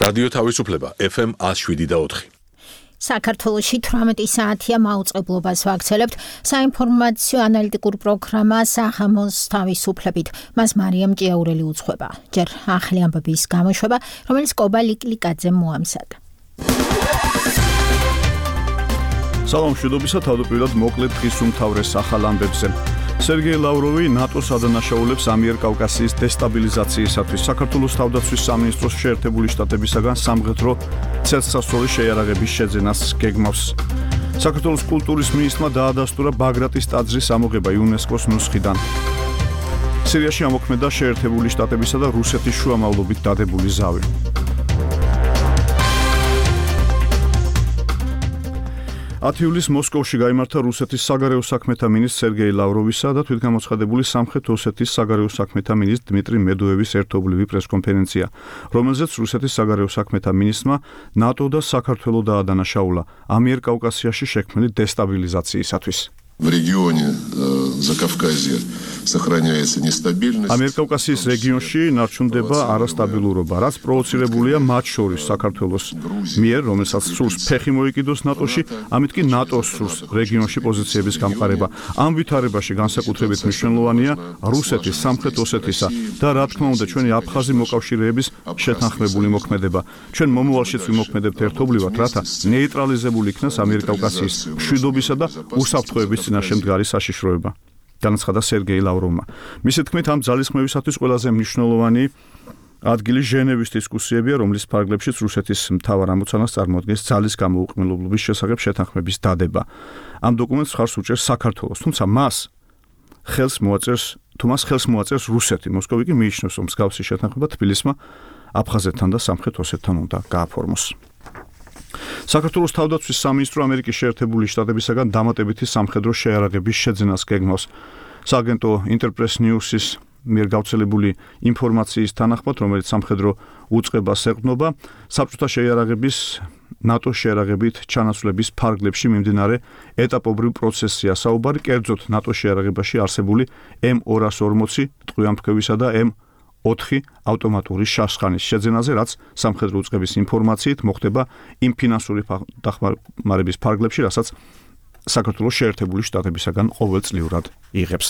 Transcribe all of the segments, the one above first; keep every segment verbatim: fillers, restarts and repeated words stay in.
რადიო თავისუფლება ეფ ემ one oh seven და four. საქართველოში თვრამეტი საათია მაუწყებლობას ვაქცელებთ საინფორმაციო ანალიტიკურ პროგრამა სახამოს თავისუფლებით. მას მარიამ ჭიაურელი უძღვება. ჯერ ახალი ამბების გამოშვება, რომელიც კობა ლიკლიკაძემ მოამზადა. სალამ მშვიდობისა, თავდაპირველად მოკლედ დღის უმთავრეს ახალ ამბებზე. სერგეი ლავროვი ნატოს ადანაშაულებს ამიერკავკასიის დესტაბილიზაციისათვის საქართველოს თავდაცვის სამინისტროს შეერთებული შტატებისაგან სამხედრო ცეცხლსასროლი შეიარაღების შეძენას გეგმავს. საქართველოს კულტურის მინისტრმა დაადასტურა ბაგრატის ტაძრის ამოღება იუნესკოს ნუსხიდან. სირიაში ამოქმედა შეერთებული შტატებისა და რუსეთის შუამავლობით დადებული ზავი. ათი ივლისს მოსკოვში გაიმართა რუსეთის საგარეო საქმეთა მინისტრ სერგეი ლავროვისა და თვითგამოცხადებული სამხრეთ ოსეთის საგარეო საქმეთა მინისტრ დმიტრი მედოევის ერთობლივი პრესკონფერენცია, რომელზეც რუსეთის საგარეო საქმეთა მინისტრმა ნატო და საქართველო დაადანაშაულა ამიერკავკასიაში შექმნილი დესტაბილიზაციისათვის. В регионе Закавказья сохраняется нестабильность. ამიერკავკასიის რეგიონში ნარჩუნდება არასტაბილურობა, რაც პროვოცირებულია მათ შორის საქართველოს მიერ, რომელსაც სურს ფეხი მოიკიდოს ნატოში, ამით კი ნატოს სურს რეგიონში პოზიციების გამყარება. ამ ვითარებაში განსაკუთრებით მნიშვნელოვანია რუსეთის, სამხრეთ ოსეთისა და რა თქმა უნდა ჩვენი აფხაზი მოკავშირეების შეთანხმებული მოქმედება. ჩვენ მომავალშიც ვიმოქმედებთ ერთობლივად, რათა ნეიტრალიზებული იქნას ამიერკავკასიის მშვიდობისა და უსაფრთხოების წინაშე მდგარი საშიშროება. განაცხადა სერგეი ლავროვმა. მისი თქმით, ამ ძალისხმევისათვის ყველაზე მნიშვნელოვანი ადგილი ჟენევის დისკუსიებია, რომლის ფარგლებშიც რუსეთის მთავარ ამოცანას წარმოადგენს ძალის გამოუყენებლობის შესახებ შეთანხმების დადება. ამ დოკუმენტს მხარს უჭერს საქართველოს, თუმცა მას ხელს მოაწერს, თუ მას ხელს მოაწერს რუსეთი. მოსკოვი კი მიიჩნევს, რომ მსგავსი შეთანხმება თბილისმა აფხაზეთთან და სამხრეთ ოსეთთან უნდა გააფორმოს. საქართველოს თავდაცვის სამინისტრო ამერიკის შეერთებული შტატებისაგან დამატებითი სამხედრო შეიარაღების შეძენას გეგმავს. სააგენტო ინტერპრეს ნიუსის მიერ გავრცელებული ინფორმაციის თანახმად, რომელიც სამხედრო უწყებას ეყრდნობა, საბჭოთა შეიარაღების ნატოს შეიარაღებით ჩანაცვლების ფარგლებში მიმდინარე ეტაპობრივ პროცესია საუბარი, კერძოდ ნატოს შეიარაღებაში არსებული ემ ორას ორმოცი ტყვიამფრქვევისა და ემ ოთხი ავტომატური შაშხანის შეძენაზე, რაც სამხედრო უწყების ინფორმაციით მოხდება იმ ფინანსური დახმარების ფარგლებში, რასაც საქართველოს შეერთებული შტატებისაგან ყოველწლიურად იღებს.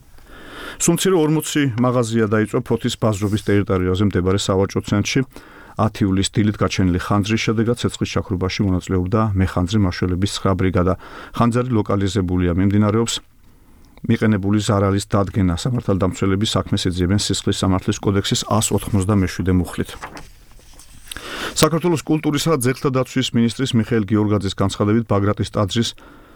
სუმცირე ორმოცი მაღაზია დაიწვა ფოთის ბაზრობის ტერიტორიაზე მდებარე სავაჭრო ცენტრში. ათი ივლისს დილით გაჩენილი ხანძრის შედეგად ცეცხლის ჩაქრობაში მონაწილეობდა მეხანძრი მაშველების ცხრა ბრიგადა. ხანძარი ლოკალიზებულია, მიმდინარეობს მიყენებული ზარალის დადგენა. სამართალდამცველები საქმეს ეძიებენ სისხლის სამართლის კოდექსის one ninety-seven მუხლით. საქართველოს კულტურისა და ძეგლთა დაცვის მინისტრის მიხეილ გიორგაძის განცხადებით, ბაგრატის ტაძრის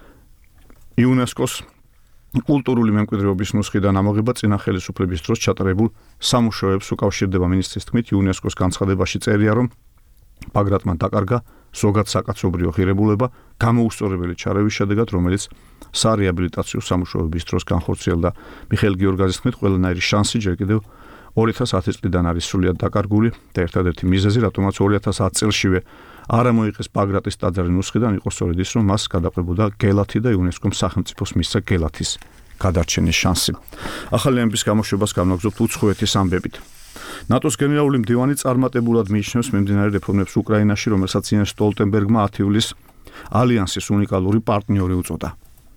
იუნესკოს კულტურული მემკვიდრეობის ნუსხიდან ამოღება წინა ხელისუფლების დროს ჩატარებულ სამუშაოებს უკავშირდება. მინისტრის თქმით, იუნესკოს განცხადებაში წერია, რომ ბაგრატმა დაკარგა ზოგად საკაცობრიო ღირებულება გამოუსწორებელი ჩარევის შედეგად, რომელიც სარეაბილიტაციო სამუშაოების დროს განხორციელდა. მიხეილ გიორგაძის თქმით, ყველანაირი შანსი ჯერ კიდევ two thousand ten წლიდან არის სრულიად დაკარგული და ერთადერთი მიზეზი, რატომაც two thousand ten წელშივე არ ამოიღეს ბაგრატის ტაძარი ნუსხიდან, იყო სწორედ ის, რომ მას გადაყრებოდა გელათი და იუნესკომ სახელმწიფოს მისცა გელათის გადარჩენის შანსი. ახალი ამბების გამოშვებას განვაგრძობთ უცხოეთის ამბებით. ნატოს გენერალური მდივანი წარმატებულად მიიჩნევს მიმდინარე რეფორმებს უკრაინაში, რომელსაც იენს სტოლტენბერგმა ათი ივლისს ალიანსის უნიკალური პარტნიორი უწოდა.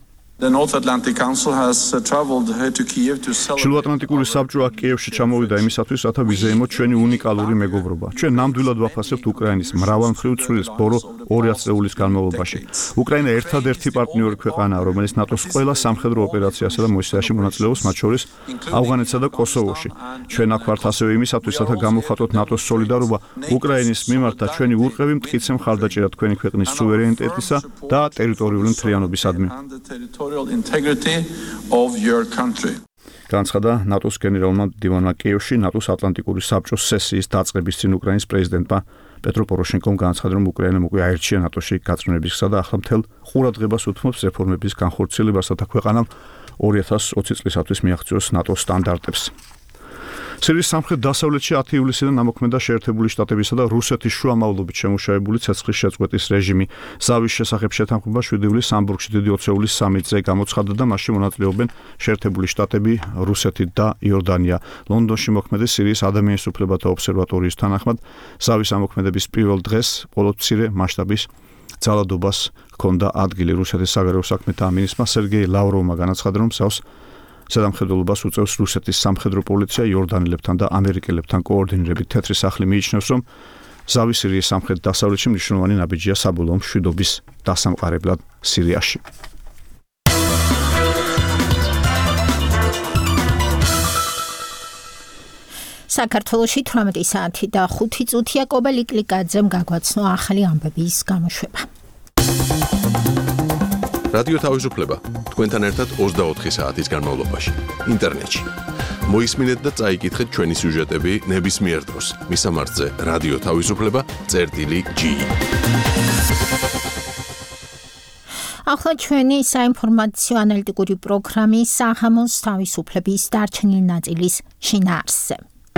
ჩრდილოატლანტიკური საბჭო აქ კიევში ჩამოვიდა იმისათვის, რათა ვიზეიმოთ ჩვენი უნიკალური მეგობრობა. ჩვენ ნამდვილად ვაფასებთ უკრაინის მრავალმხრივ წვრილს ბორო ორი ათწლეულის განმავლობაში. უკრაინა ერთადერთი პარტნიორი ქვეყანაა, რომელიც ნატოს ყველა სამხედრო ოპერაციასა და მოსილებაში მონაწილეობს, მათ შორის ავღანეთსა და კოსოვოში. ჩვენ აქ ვართ ასევე იმისათვის, რათა გამოვხატოთ ნატოს სოლიდარობა უკრაინის მიმართ და ჩვენი ურყევი მტკიცე მხარდაჭერა თქვენი ქვეყნის სუვერენიტეტისა და ტერიტორიული მთლიანობისადმი. integrity of your country. განცხადა ნატოს გენერალურმა მდივანმა კიევში ნატოს ატლანტიკური საბჭოს სესიის დაწყების წინ უკრაინის პრეზიდენტმა პეტრო პოროშენკომ განაცხადა, რომ უკრაინამ უკვე აირჩია ნატოში გაწმენებისა და ახლა მთელ ყურადღებას უთმობს რეფორმების განხორციელებას, რათა ქვეყანამ two thousand twenty წლისათვის მიაღწიოს ნატოს სტანდარტებს. სირიის სამხრეთ-დასავლეთში ათი ივლისიდან ამოქმედა შეერთებული შტატებისა და რუსეთის შუამავლობით შემუშავებული ცეცხლის შეწყვეტის რეჟიმი. ზავის შესახებ შეთანხმება შვიდი ივლისს ამბურგში დიდი ოცეულის სამიტზე გამოცხადდა და მასში მონაწილეობენ შეერთებული შტატები, რუსეთი და იორდანია. ლონდონში მოქმედი სირიის ადამიანის უფლებათა ობსერვატორიის თანახმად, ზავის ამოქმედების პირველ დღეს მხოლოდ მცირე მასშტაბის ძალადობას ჰქონდა ადგილი. რუსეთის საგარეო საქმეთა მინისტრმა სერგეი ლავროვმა განაცხადა, რომ მსავს ზედამხედველობას უწევს რუსეთის სამხედრო პოლიცია იორდანელებთან და ამერიკელებთან კოორდინირებით. თეთრი სახლი მიიჩნევს, რომ ზავის სირიის სამხრეთ-დასავლეთში მნიშვნელოვანი ნაბიჯია საბოლოო მშვიდობის დასამყარებლად სირიაში. საქართველოში თვრამეტი საათი და ხუთი წუთია. კობელი კლიკაძემ გაგვაცნო ახალი ამბების გამოშვება. რადიო თავისუფლება თქვენთან ერთად ოცდაოთხი საათის განმავლობაში ინტერნეტში. მოისმინეთ და წაიკითხეთ ჩვენი სიუჟეტები ნებისმიერ დროს მისამართზე რადიო თავისუფლება წერტილი ჯი. ახლა ჩვენი საინფორმაციო ანალიტიკური პროგრამის საღამოს თავისუფლების დარჩენილი ნაწილის შინაარსზე.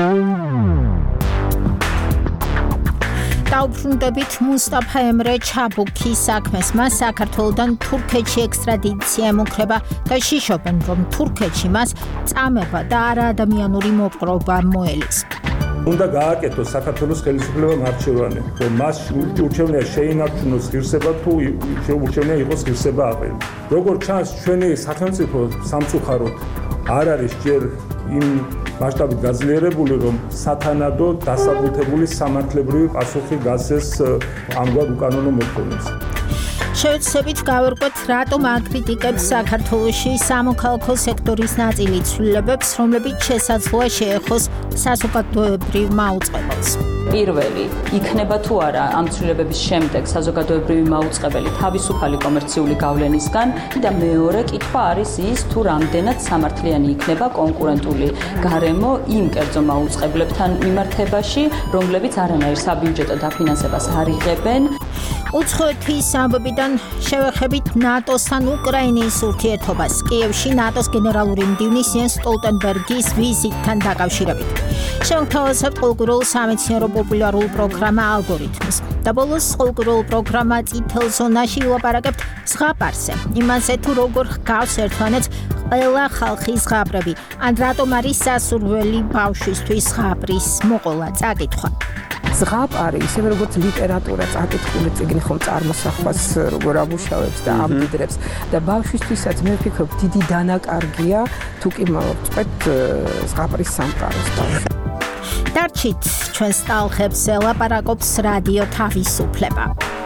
დაუბრუნდებით მუსტაფა ემრე ჩაბუქის საქმეს. მას საქართველოდან თურქეთში ექსტრადიცია ემუქრება და შიშობენ, რომ თურქეთში მას წამება და არაადამიანური მოპყრობა მოელის. უნდა გააკეთოს საქართველოს ხელისუფლებამ არჩევანი, რომ მას ურჩევნია შეინარჩუნოს ღირსება თუ ურჩევნია იყოს ღირსება აყენო. როგორც ჩანს, ჩვენი სახელმწიფო სამწუხაროდ არ არის ჯერ იმ მასშტაბით გაძლიერებული, რომ სათანადო დასაბუთებული სამართლებრივი პასუხი გასცეს ამგვარ უკანონო მოთხოვნებს. შევეცდებით გავერკვეთ, რატომ აკრიტიკებს საქართველოში სამოქალაქო სექტორის ნაწილი ცვლილებებს, რომლებიც შესაძლოა შეეხოს საზოგადოებრივ მაუწყებელს. პირველი იქნება თუ არა ამ ცვლილებების შემდეგ საზოგადოებრივი მაუწყებელი თავისუფალი კომერციული გავლენისგან და მეორე კითხვა არის ის, თუ რამდენად სამართლიანი იქნება კონკურენტული გარემო იმ კერძო მაუწყებლებთან მიმართებაში, რომლებიც არანაირ საბიუჯეტო დაფინანსებას არ იღებენ. უცხოეთის ამბებიდან შევეხებით ნატოსთან უკრაინის ურთიერთობას კიევში ნატოს გენერალური მდივნის იენს სტოლტენბერგის ვიზიტთან დაკავშირებით. შევთავაზებთ კულტურულ სამეცნიერო პოპულარულ პროგრამა ალგორითმს. და ბოლოს კულტურულ პროგრამა წითელ ზონაში ვილაპარაკებთ ზღაპარზე. იმაზე თუ როგორ ჰგავს ერთმანეთს ყველა ხალხის ზღაპრები, ან რატომ არის სასურველი ბავშვისთვის ზღაპრის მოყოლა წაკითხვა. ზღაპარი, ისევე როგორც ლიტერატურა წაკითხული წიგნი ხომ წარმოსახვას როგორ ამუშავებს და ამდიდრებს და ბავშვისთვისაც მე ვფიქრობ დიდი დანაკარგია თუ კი მოვწყვეთ ზღაპრის სამყაროს. დარჩით ჩვენს ტალღებს ელაპარაკობს რადიო თავისუფლება.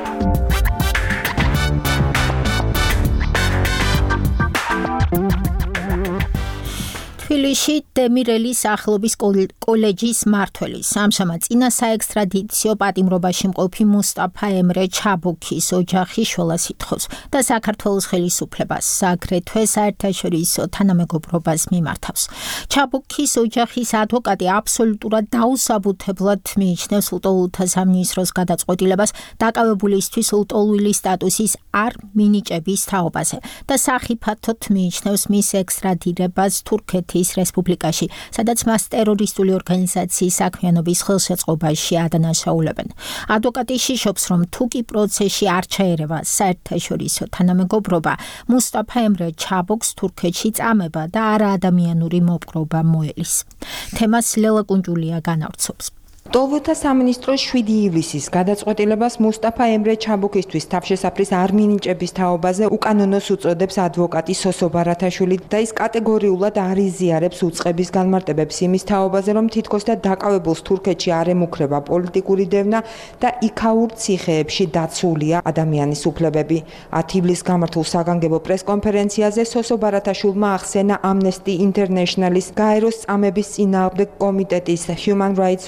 თბილისში დემირელის ახლობის კოლეჯის მმართველის ამჟამად წინა საექსტრადიციო პატიმრობაში მყოფი მუსტაფა ემრე ჩაბუქის ოჯახი შველას ითხოვს და საქართველოს ხელისუფლებას აგრეთვე საერთაშორისო თანამეგობრობას მიმართავს. ჩაბუქის ოჯახის ადვოკატი აბსოლუტურად დაუსაბუთებლად მიიჩნევს ლტოლვილთა სამინისტროს გადაწყვეტილებას დაკავებულისთვის ლტოლვილი სტატუსის არ მინიჭების თაობაზე და სახიფათოდ მიიჩნევს მის ექსტრადირებას თურქეთის რესპუბლიკაში, სადაც მას ტერორისტული ორგანიზაციის საქმიანობის ხელშეწყობაში ადანაშაულებენ. ადვოკატი შიშობს, რომ თუ კი პროცესში არ ჩაერევა საერთაშორისო თანამეგობრობა, მუსტაფა ემრე ჩაბუქს თურქეთში წამება და არაადამიანური მოპყრობა მოელის. თემას ლელა კუნჯულია განავრცობს. ლტოლვილთა სამინისტროს შვიდი ივლისის გადაწყვეტილებას მუსტაფა ემრე ჩაბუქისთვის თავშესაფრის არ მინიჭების თაობაზე უკანონოს უწოდებს ადვოკატი სოსო ბარათაშვილი და ის კატეგორიულად არ იზიარებს უწყების განმარტებებს იმის თაობაზე, რომ თითქოს და დაკავებულს თურქეთში არ ემუქრება პოლიტიკური დევნა და იქაურ ციხეებში დაცულია ადამიანის უფლებები. ათი ივლისს გამართულ საგანგებო პრესკონფერენციაზე სოსო ბარათაშვილმა ახსენა Amnesty International-ის გაეროს წამების წინააღმდეგ კომიტეტის Human Rights Watch-ის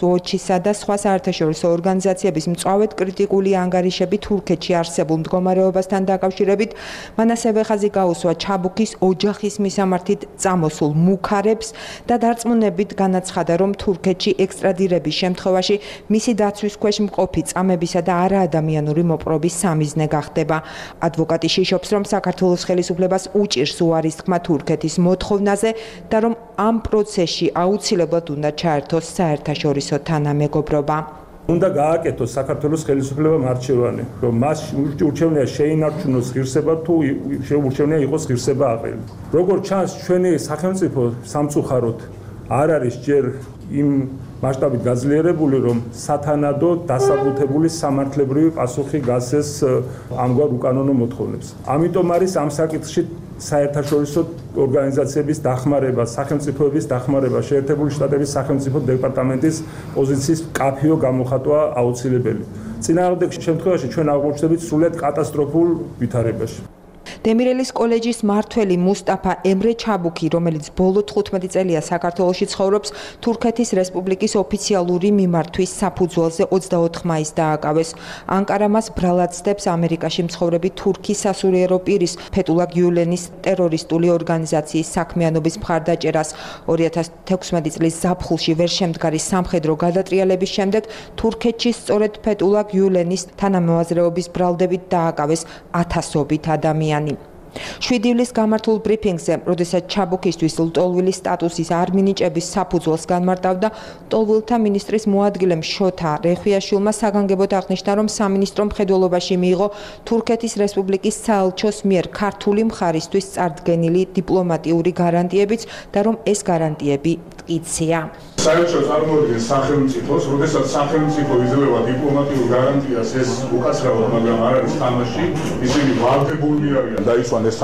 ეროვნებისა და სხვა საერთაშორისო ორგანიზაციების მწვავედ კრიტიკული ანგარიშები თურქეთში არსებულ მდგომარეობასთან დაკავშირებით. მან ასევე ხაზი გაუსვა ჩაბუქის ოჯახის მისამართით წამოსულ მუქარებს და დარწმუნებით განაცხადა, რომ თურქეთში ექსტრადირების შემთხვევაში მისი დაცვის ქვეშ მყოფი წამებისა და არაადამიანური მოპყრობის სამიზნე გახდება. ადვოკატი შიშობს, რომ საქართველოს ხელისუფლებას უჭირს უარის თქმა თურქეთის მოთხოვნაზე და რომ ამ პროცესში აუცილებლად უნდა ჩაერთოს საერთაშორისო თანამეგობრობა. უნდა გააკეთოს საქართველოს ხელისუფლებამ არჩევანი, რომ მას ურჩევნია შეინარჩუნოს ღირსება თუ ურჩევნია იყოს ღირსება აყელი. როგორც ჩანს, ჩვენი სახელმწიფო სამწუხაროდ არ არის ჯერ იმ მასშტაბით გაძლიერებული, რომ სათანადო დასაბუთებული სამართლებრივი პასუხი გასცეს ამგვარ უკანონო მოთხოვნებს. ამიტომ არის ამ საკითხში საერთაშორისო ორგანიზაციების დახმარება, სახელმწიფოების დახმარება, შეერთებული შტატების სახელმწიფო დეპარტამენტის პოზიციის კაფეო გამოხატვა აუცილებელი. წინააღმდეგ შემთხვევაში ჩვენ აღმოჩნდებით სრულიად კატასტროფულ ვითარებაში. დემირელის კოლეჯის მმართველი მუსტაფა ემრე ჩაბუქი, რომელიც ბოლო თხუთმეტი წელია საქართველოში ცხოვრობს, თურქეთის რესპუბლიკის ოფიციალური მიმართვის საფუძველზე ოცდაოთხ მაისს დააკავეს. ანკარა მას ბრალად ცდებს ამერიკაში მცხოვრები თურქის სასულიერო პირის ფეთულა გიულენის ტერორისტული ორგანიზაციის საქმიანობის მხარდაჭერას. ორი ათას თექვსმეტი წლის ზაფხულში ვერ შემდგარი სამხედრო გადატრიალების შემდეგ თურქეთში სწორედ ფეთულა გიულენის თანამოაზრეობის ბრალდებით დააკავეს ათასობით ადამიანი. შვიდი ივლისს გამართულ ბრიფინგზე, როდესაც ჩაბუქისთვის ლტოლვილის სტატუსის არ მინიჭების საფუძველს განმარტავდა, ლტოლვილთა მინისტრის მოადგილე შოთა რეხვიაშვილმა საგანგებოდ აღნიშნა, რომ სამინისტრო მხედველობაში მიიღო თურქეთის რესპუბლიკის საელჩოს მიერ ქართული მხარისთვის წარდგენილი დიპლომატიური გარანტიებიც და რომ ეს გარანტიები მტკიცია. საერთოდ წარმოადგენს სახელმწიფოს, როდესაც სახელმწიფო იძლევა დიპლომატიურ გარანტიას, ეს უკაცრავად, მაგრამ არ არის თამაში, ისინი ვალდებულნი არიან დაიცვან ეს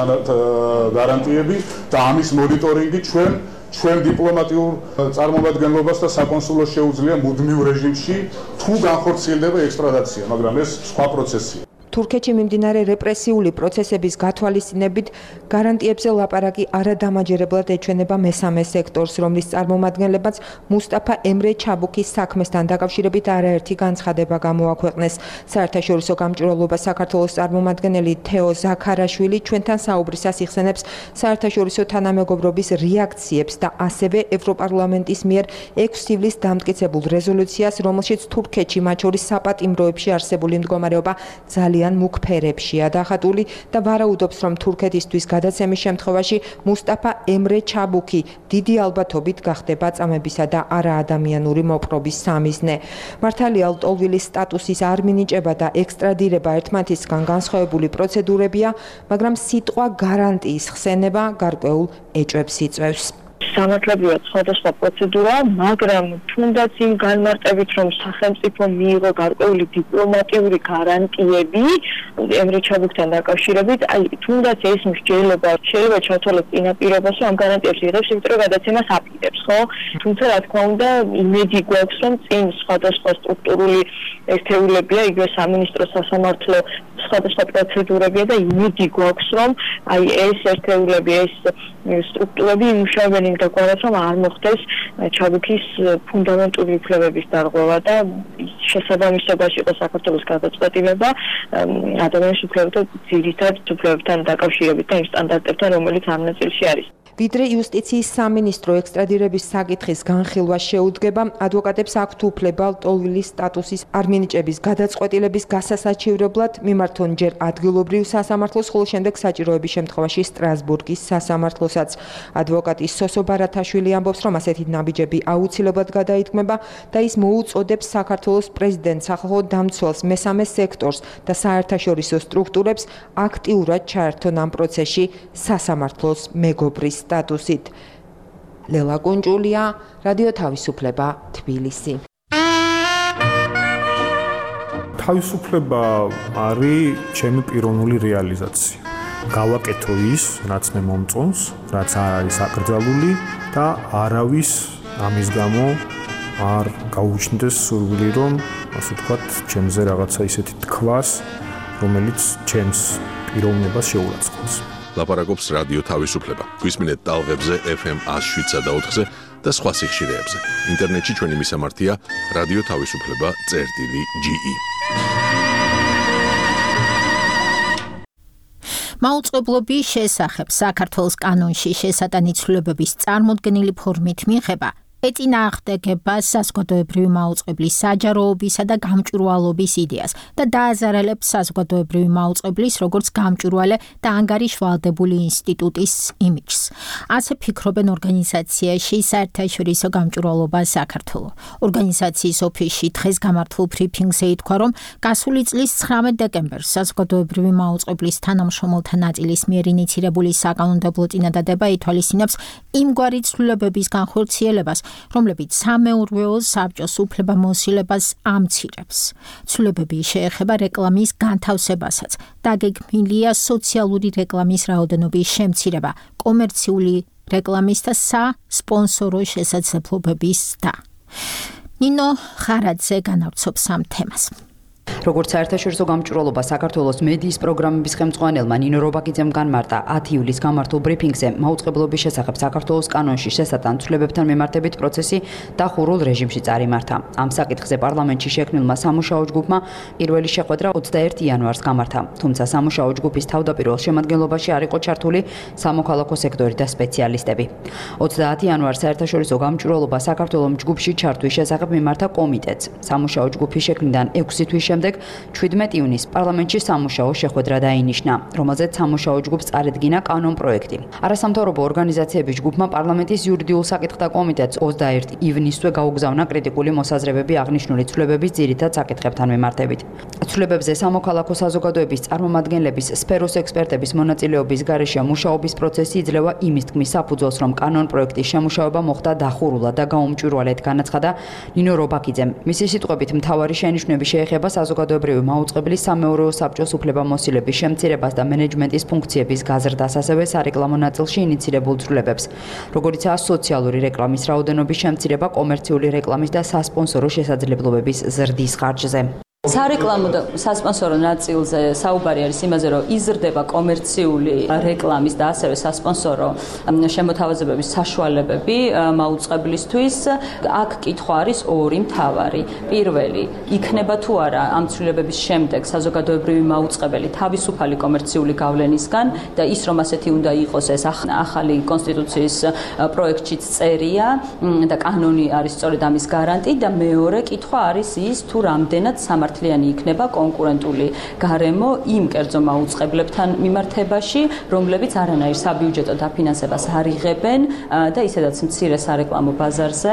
გარანტიები და ამის მონიტორინგი ჩვენ ჩვენ დიპლომატიურ წარმომადგენლობას და საკონსულოს შეუძლია მუდმივ რეჟიმში თუ განხორციელდება ექსტრადაცია, მაგრამ ეს სხვა პროცესია. თურქეთში მიმდინარე რეპრესიული პროცესების გათვალისწინებით გარანტიებზე ლაპარაკი არადამაჯერებლად ეჩვენება მესამე სექტორს, რომლის წარმომადგენლებაც მუსტაფა ემრე ჩაბუქის საქმესთან დაკავშირებით არაერთი განცხადება გამოაქვეყნეს. საერთაშორისო გამჭვირვალობა საქართველოს წარმომადგენელი თეო ზაქარაშვილი ჩვენთან საუბრისას იხსენებს საერთაშორისო თანამეგობრობის რეაქციებს და ასევე ევროპარლამენტის მიერ ექვსი ივლისს დამტკიცებულ რეზოლუციას, რომელშიც თურქეთში მათ შორის საპატიმროებში არსებული მდგომარეობა ძალიან მუქ ფერებშია დახატული და ვარაუდობს, რომ თურქეთისთვის გადაცემის შემთხვევაში მუსტაფა ემრე ჩაბუქი დიდი ალბათობით გახდება წამებისა და არაადამიანური მოპყრობის სამიზნე. მართალია ლტოლვილის სტატუსის არ მინიჭება და ექსტრადირება ერთმანეთისგან განსხვავებული პროცედურებია, მაგრამ სიტყვა გარანტიის ხსენება გარკვეულ ეჭვებს იწვევს. სამართლებრივად სხვადასხვა პროცედურაა, მაგრამ თუნდაც იმ განმარტებით, რომ სახელმწიფო მიიღო გარკვეული დიპლომატიური გარანტიები ემრე ჩაბუქთან დაკავშირებით, აი თუნდაც ეს მსჯელობა შეიძლება ჩათვალოს წინაპირობას, რომ ამ გარანტიებს იღებს, იმიტომ რომ გადაცემას აპირებს, ხო? თუმცა რა თქმა უნდა, იმედი გვაქვს, რომ წინ სხვადასხვა სტრუქტურული ერთეულებია, იგივე სამინისტრო, სასამართლო, სხვადასხვა პროცედურებია და იმედი გვაქვს, რომ აი ეს ერთეულები, ეს სტრუქტურები იმუშავებენ იმ დაგვარად, რომ არ მოხდეს ჩაბუქის ფუნდამენტური უფლებების დარღვევა და შესაბამისობაში იყოს საქართველოს გადაწყვეტილება ადამიანის უფლებათა ძირითად უფლებებთან დაკავშირებით და იმ სტანდარტებთან, რომელიც ამ ნაწილში არის. ვიდრე იუსტიციის სამინისტრო ექსტრადირების საკითხის განხილვას შეუდგება, ადვოკატებს აქვთ უფლება ლტოლვილის სტატუსის არ მინიჭების გადაწყვეტილების გასასაჩივრებლად მიმართონ ჯერ ადგილობრივ სასამართლოს, ხოლო შემდეგ საჭიროების შემთხვევაში სტრასბურგის სასამართლოსაც. ადვოკატი სოსო ბარათაშვილი ამბობს, რომ ასეთი ნაბიჯები აუცილებლად გადაითქმება და ის მოუწოდებს საქართველოს პრეზიდენტს, სახალხო დამცველს, მესამე სექტორს და საერთაშორისო სტრუქტურებს აქტიურად ჩაერთონ ამ პროცესში სასამართლოს მეგობრის სტატუსით. ლელა კუნჭულია, რადიო თავისუფლება, თბილისი. თავისუფლება არის ჩემი პიროვნული რეალიზაცია. გავაკეთო ის, რაც მე მომწონს, რაც არ არის აკრძალული და არავის ამის გამო არ გაუჩნდეს სურვილი, რომ ასე ვთქვათ, ჩემზე რაღაცა ისეთი თქვას, რომელიც ჩემს პიროვნებას შეურაცხყოფს. ლაპარაკობს რადიო თავისუფლება. გვისმინეთ ტალღებზე ეფ ემ ათს შვიდსა და ოთხზე და სხვა სიხშირეებზე. ინტერნეტში ჩვენი მისამართია რადიო თავისუფლება წერტილი ჯი ი. მაუწყებლობის შესახებ საქართველოს კანონში შესატანი ცვლილებების წარმოდგენილი ფორმით მიიღება ეწინააღმდეგება საზოგადოებრივი მაუწყებლის საჯაროობისა და გამჭვირვალობის იდეას და დააზარალებს საზოგადოებრივი მაუწყებლის როგორც გამჭვირვალე და ანგარიშვალდებული ინსტიტუტის იმიჯს. ასე ფიქრობენ ორგანიზაციაში საერთაშორისო გამჭვირვალობა საქართველო. ორგანიზაციის ოფისში დღეს გამართულ ბრიფინგზე ითქვა, რომ გასული წლის ცხრამეტ დეკემბერს საზოგადოებრივი მაუწყებლის თანამშრომელთა ნაწილის მიერ ინიცირებული საკანონმდებლო წინადადება ითვალისწინებს იმგვარი ცვლილებების განხორციელებას, რომლებიც სამეურვეო საბჭოს უფლებამოსილებას ამცირებს. ცვლილებები შეეხება რეკლამის განთავსებასაც. დაგეგმილია სოციალური რეკლამის რაოდენობის შემცირება, კომერციული რეკლამის და სასპონსორო შესაძლებლობების და. ნინო ხარაძე განავრცობს ამ თემას. როგორც საერთაშორისო გამჭვირვალობა საქართველოს მედიის პროგრამების ხელმძღვანელმა ნინო რობაკიძემ განმარტა ათი ივლისს გამართულ ბრიფინგზე მაუწყებლობის შესახებ საქართველოს კანონში შესატან ცვლილებებთან მიმართებით პროცესი დახურულ რეჟიმში წარიმართა. ამ საკითხზე პარლამენტში შექმნილმა სამუშაო ჯგუფმა პირველი შეხვედრა ოცდაერთი იანვარს გამართა, თუმცა სამუშაო ჯგუფის თავდაპირველ შემადგენლობაში არ იყო ჩართული სამოქალაქო სექტორი და სპეციალისტები. ოცდაათი იანვარს საერთაშორისო გამჭვირვალობა საქართველოს ჯგუფში ჩართვის შესახებ მიმართა კომიტეტს. სამუშაო ჯგუფის შექმნიდან ექვსი თვის შემდეგ ჩვიდმეტი ივნისს პარლამენტში სამუშაო შეხვედრა დაინიშნა, რომელზეც სამუშაო ჯგუფს წარედგინა კანონ პროექტი. არასამთავრობო ორგანიზაციების ჯგუფმა პარლამენტის იურიდიულ საკითხთა კომიტეტს ოცდაერთი ივნისსვე გაუგზავნა კრიტიკული მოსაზრებები აღნიშნული ცვლილებების ძირითად საკითხებთან მიმართებით. ცვლილებებზე სამოქალაქო საზოგადოების წარმომადგენლების სფეროს ექსპერტების მონაწილეობის გარეშე მუშაობის პროცესი იძლევა იმის თქმის საფუძველს, რომ კანონ პროექტის შემუშავება მოხდა დახურულად და გაუმჭვირვალედ, განაცხადა ნინო რობაკიძემ. მისი სიტყვებით, მთავარი შენიშვნები შეეხება საზოგადოებრივი მაუწყებლის სამეურვეო საბჭოს უფლებამოსილების შემცირებას და მენეჯმენტის ფუნქციების გაზრდას, ასევე სარეკლამო ნაწილში ინიცირებულ ცვლილებებს, როგორიცაა სოციალური რეკლამის რაოდენობის შემცირება, კომერციული რეკლამის და სასპონსორო შესაძლებლობების ზრდის ხარჯზე. სარეკლამო და სასპონსორო ნაწილზე საუბარი არის იმაზე, რომ იზრდება კომერციული რეკლამის და ასევე სასპონსორო შემოთავაზებების საშუალებები მაუწყებლისთვის. აქ კითხვა არის ორი მთავარი. პირველი, იქნება თუ არა ამ ცვლილებების შემდეგ საზოგადოებრივი მაუწყებელი თავისუფალი კომერციული გავლენისგან და ის რომ ასეთი უნდა იყოს, ეს ახალი კონსტიტუციის პროექტშიც წერია და კანონი არის სწორედ ამის გარანტი და მეორე კითხვა არის ის, თუ რამდენად სამართლიანი იქნება კონკურენტული გარემო იმ კერძო მაუწყებლებთან მიმართებაში, რომლებიც არანაირ საბიუჯეტო დაფინანსებას არ იღებენ და ისედაც მცირე სარეკლამო ბაზარზე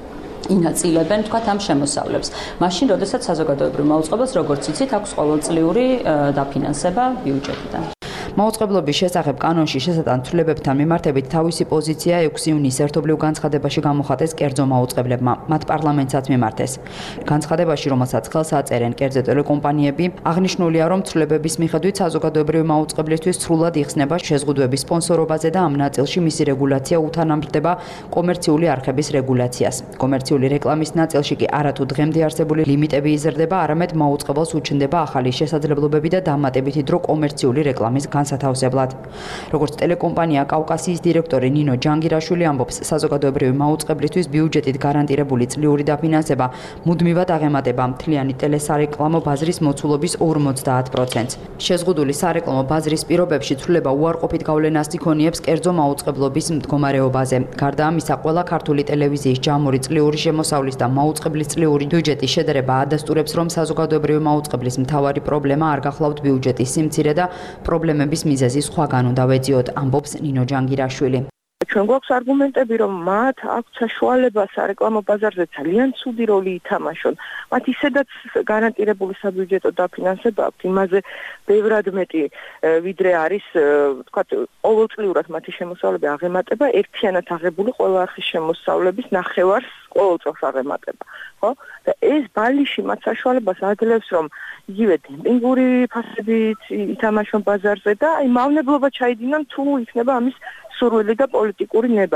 ინაწილებენ თქვათ ამ შემოსავლებს. მაშინ, როდესაც საზოგადოებრივ მაუწყებელს, როგორც იცით, აქვს ყოველწლიური დაფინანსება ბიუჯეტიდან. მაუწყებლობის შესახებ კანონში შესატან ცვლილებებთან მიმართებით თავისი პოზიცია ექვსი ივნისს ერთობლივ განცხადებაში გამოხატეს კერძო მაუწყებლებმა, მათ პარლამენტსაც მიმართეს. განცხადებაში, რომელსაც ხელს აწერენ კერძო ტელეკომპანიები, აღნიშნულია, რომ ცვლილებების მიხედვით საზოგადოებრივი მაუწყებლისთვის სრულად იხსნება შეზღუდვების სპონსორობაზე და ამ ნაწილში მისი რეგულაცია უთანამშრომლდება კომერციული არხების რეგულაციას. კომერციული რეკლამის ნაწილში კი არათუ დღემდე არსებული ლიმიტები იზრდება, არამედ მაუწყებელს უჩნდება ახალი შესაძლებლობები და დამატებითი დრო კომერციული რეკლამის განსათავსებლად. როგორც ტელეკომპანია კავკასიის დირექტორი ნინო ჯანგირაშვილი ამბობს, საზოგადოებრივი მაუწყებლისთვის ბიუჯეტით გარანტირებული წლიური დაფინანსება მუდმივად აღემატება მთლიანი ტელესარეკლამო ბაზრის მოცულობის ორმოცდაათ პროცენტს. შეზღუდული სარეკლამო ბაზრის პირობებში ცვლილება უარყოფით გავლენას იქონიებს კერძო მაუწყებლობის მდგომარეობაზე. გარდა ამისა, ყველა ქართული ტელევიზიის ჯამური წლიური შემოსავლის და მაუწყებლის წლიური ბიუჯეტის შედარება ადასტურებს, რომ საზოგადოებრივი მაუწყებლის მთავარი პრობლემა არ გახლავთ ბიუჯეტის სიმცირე და პრობლემები მიზეზი სხვაგან უნდა ვეძიოთ, ამბობს ნინო ჯანგირაშვილი. ჩვენ გვაქვს არგუმენტები, რომ მათ აქვს საშუალება სარეკლამო ბაზარზე ძალიან ცუდი როლი ითამაშონ. მათ ისედაც გარანტირებული საბიუჯეტო დაფინანსება აქვს, იმაზე ბევრად მეტი ვიდრე არის, თქვათ, ყოველწლიურად მათი შემოსავლები აღემატება ერთიანად აღებული ყველა არხის შემოსავლების ნახევარს ყოველ წელს აღემატება, ხო? და ეს ბალიში მათ საშუალებას აძლევს, რომ იგივე დემპინგური ფასებით ითამაშონ ბაზარზე და აი მავნებლობა ჩაიდინონ, თუ იქნება ამის სურვილი და პოლიტიკური ნება.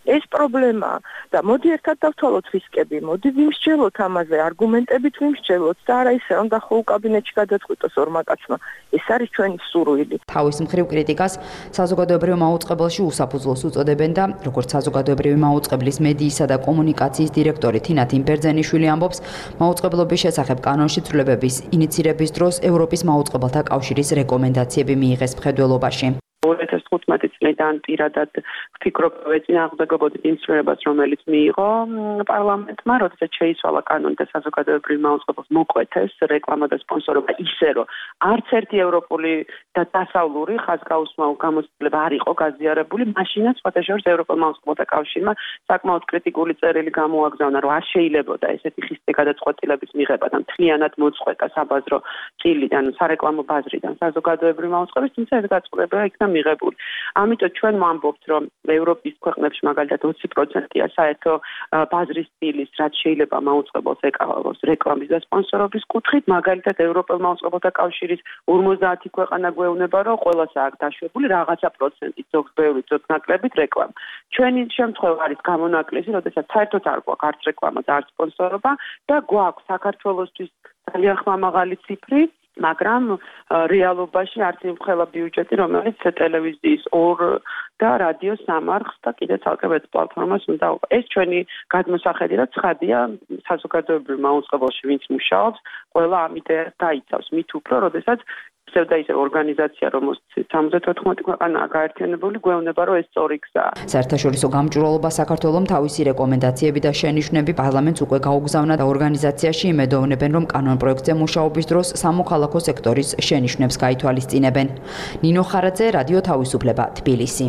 ეს პრობლემაა და მოდი ერთად დავთვალოთ რისკები, მოდი ვიმსჯელოთ ამაზე, არგუმენტებით ვიმსჯელოთ და არა ისე რომ დახო კაბინეტში გადაწყვიტოს ორმა კაცმა. ეს არის ჩვენი სურვილი. თავის მხრივ კრიტიკას საზოგადოებრივ მაუწყებელში უსაფუძვლოს უწოდებენ და როგორც საზოგადოებრივი მაუწყებლის მედიისა და კომუნიკაციის დირექტორი თინა თიმბერძენიშვილი ამბობს, მაუწყებლობის შესახებ კანონში ცვლილებების ინიცირების დროს ევროპის მაუწყებელთა კავშირის რეკომენდაციები მიიღეს მხედველობაში. ორი ათას თხუთმეტი წლიდან პირადად ვფიქრობ, ვეწინააღმდეგობოდით იმ ცვლილებას, რომელიც მიიღო პარლამენტმა, როდესაც შეიცვალა კანონი და საზოგადოებრივ მაუწყებელს მოკვეთეს რეკლამა და სპონსორობა ისე, რომ არც ერთი ევროპული და დასავლური ხაზგაუსმაო გამოცდილება არ იყო გაზიარებული, მაშინაც სხვადასხვა ევროპულ მაუწყებელთა კავშირმა საკმაოდ კრიტიკული წერილი გამოაგზავნა, რომ არ შეიძლებოდა ესეთი ხისტი გადაწყვეტილების მიღება და მთლიანად მოწყვეტა საბაზრო წილიდან, სარეკლამო ბაზრიდან საზოგადოებრივ მაუწყებელს, თუმცა ეს გადაწყვეტილება იქნა მიღებული. ამიტომ ჩვენ ვამბობთ, რომ ევროპის ქვეყნებში მაგალითად ოცი პროცენტია საერთო ბაზრის სტილის, რაც შეიძლება მაუწყებელს ეკავოს რეკლამის და სპონსორობის კუთხით, მაგალითად ევროპელ მაუწყებელთა კავშირის ორმოცდაათი ქვეყანა გვეუბნება, რომ ყველას აქვს დაშვებული რაღაცა პროცენტით, ზოგ ბევრი, ზოგ ნაკლებით რეკლამა. ჩვენი შემთხვევა არის გამონაკლისი, როდესაც საერთოდ არ გვაქვს არც რეკლამა და არც სპონსორობა და გვაქვს საქართველოსთვის ძალიან ხმამაღალი ციფრი, მაგრამ რეალობაში არც იმხელა ბიუჯეტი, რომელიც ტელევიზიის ორ და რადიოს სამარხს და კიდე ცალკე ვեց პლატფორმას უნდა. ეს ჩვენი გადმოსახედი და ცხადია საზოგადოებრივ მაუწყებელში, ვინც მუშაობს, ყველა ამ იდეას დაიცავს, მით უფრო, როდესაც და ისე ორგანიზაცია, რომელსაც სამოცდათოთხმეტი ქვეყანაა გაერთიანებული, გვეუბნება, რომ ეს სწორი გზაა. საერთაშორისო გამჭვირვალობა საქართველოს თავისი რეკომენდაციები და შენიშვნები პარლამენტს უკვე გაუგზავნა და ორგანიზაციაში იმედოვნებენ, რომ კანონ პროექტზე მუშაობის დროს სამოქალაქო სექტორის შენიშვნებს გაითვალისწინებენ. ნინო ხარაძე, რადიო თავისუფლება, თბილისი.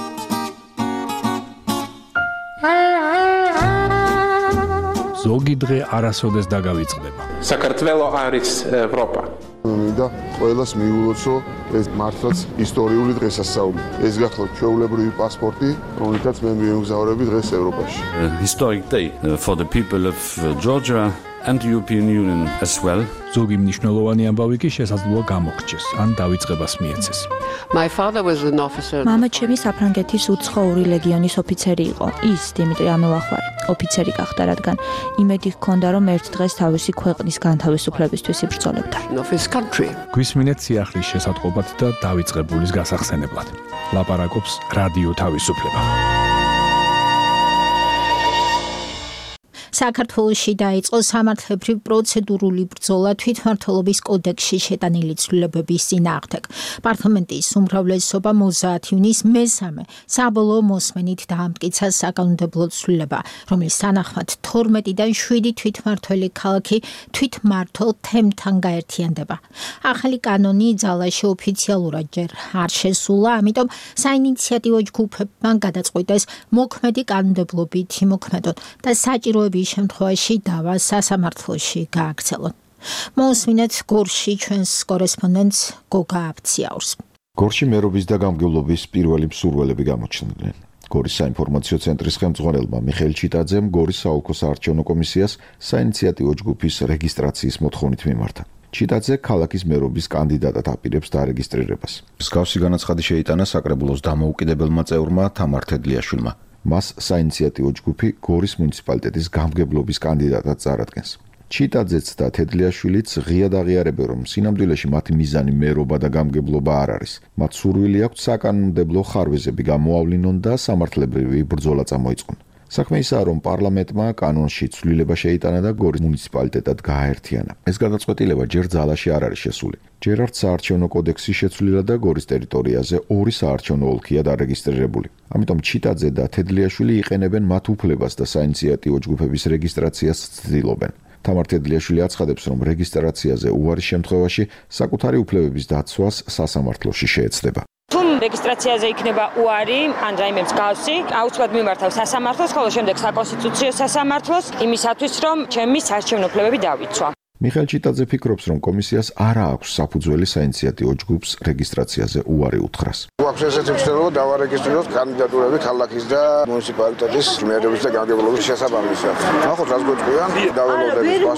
ზოგი დღე არასოდეს დაგავიწყდება. საქართველო არის ევროპა. და ყველას მიულოცო ეს მართლაც ისტორიული დღესასწაული. ეს გახლავთ ჩვეულებრივი პასპორტი, რომელთაც მე მივემგზავრები დღეს ევროპაში. Historic day for the people of Georgia and the European Union as well. ზოგი მნიშვნელოვანი ამბავი კი შესაძლოა გამოგრჩეს, ან დავიწყებას მიეცეს. My father was an officer. მამა ჩემი საფრანგეთის უცხოური ლეგიონის ოფიცერი იყო. ის დიმიტრი ამელახვარი ოფიცერი გახდა, რადგან იმედი ჰქონდა, რომ ერთ დღეს თავისი ქვეყნის განთავისუფლებისთვის იბრძოლებდა. გვისმინეთ სიახლის შესატყობად და დავიწყებულის გასახსენებლად. ლაპარაკობს რადიო თავისუფლება. საქართველოში დაიწყო სამართლებრივ პროცედურული ბრძოლა თვითმმართველობის კოდექსში შეტანილი ცვლილებების წინააღმდეგ. პარლამენტის უმრავლესობა მოცდაათი ივნის მესამე საბოლოო მოსმენით დაამტკიცა საკანონმდებლო ცვლილება, რომლის თანახმად თორმეტიდან შვიდი თვითმმართველი ქალაქი თვითმმართველ თემთან გაერთიანდება. ახალი კანონი ძალაში ოფიციალურად ჯერ არ შესულა, ამიტომ საინიციატივო ჯგუფებმა გადაწყვიტეს მოქმედი კანონმდებლობით იმოქმედონ და საჭიროების შემთხვევაში დავა სასამართლოში გააქცელონ. მოусმინეთ გორში ჩვენს კორესპონდენტს გოგა აფციაურს. გორში მერობის და გამგებლობის პირველი მსურველები გამოჩნდნენ. გორის საინფორმაციო ცენტრის ხელმძღვანელმა მიხეილ ჩიტაძემ გორის საოლქო საარჩევნო კომისიას საინიციატივო ჯგუფის რეგისტრაციის მოთხოვნით მიმართა. ჩიტაძე ქალაქის მერობის კანდიდატად აპირებს დარეგისტრირებას. მსგავსი განაცხადი შეიტანა საკრებულოს დამოუკიდებელმა წევრმა თამარ თედლიაშვილმა. მას საინიციატივო ჯგუფი გორის მუნიციპალიტეტის გამგებლობის კანდიდატად წარადგენს. ჩიტაძეც და თედლიაშვილიც ღიად აღიარებენ, რომ სინამდვილეში მათი მიზანი მერობა და გამგებლობა არ არის. მათ სურვილი აქვთ საკანონმდებლო ხარვეზები გამოავლინონ და სამართლებრივი ბრძოლა წამოიწყონ. საქმე ისაა, რომ პარლამენტმა კანონში ცვლილება შეიტანა და გორის მუნიციპალიტეტად გააერთიანა. ეს გადაწყვეტილება ჯერ ძალაში არ არის შესული. ჯერ არც საარჩევნო კოდექსი შეცვლილა და გორის ტერიტორიაზე ორი საარჩევნო ოლქია დარეგისტრირებული. ამიტომ ჩიტაძე და თედლიაშვილი იყენებენ მათ უფლებას და საინიციატივო ჯგუფების რეგისტრაციას ცდილობენ. თამარ თედლიაშვილი აცხადებს, რომ რეგისტრაციაზე უარის შემთხვევაში საკუთარი უფლებების დაცვას სასამართლოში შეეცდება. თუ რეგისტრაციაზე იქნება უარი, ან რაიმე მსგავსი, აუცილებლად მიმართავ სასამართლოს, ხოლო შემდეგ საკონსტიტუციო სასამართლოს, იმისათვის, რომ ჩემი საარჩევნო უფლებები დავიცვა. მიხეილ ჩიტაძე ფიქრობს, რომ კომისიას არ აქვს საფუძველი საინიციატივო ჯგუფს რეგისტრაციაზე უარი უთხრას. გვაქვს ესეთი მცდელობა დავარეგისტრიროთ კანდიდატურები ქალაქის და მუნიციპალიტეტის მერების და გამგებლობის შესაბამისად. ნახოთ, რას გვეწყვიან, დაველოდებით პასუხს.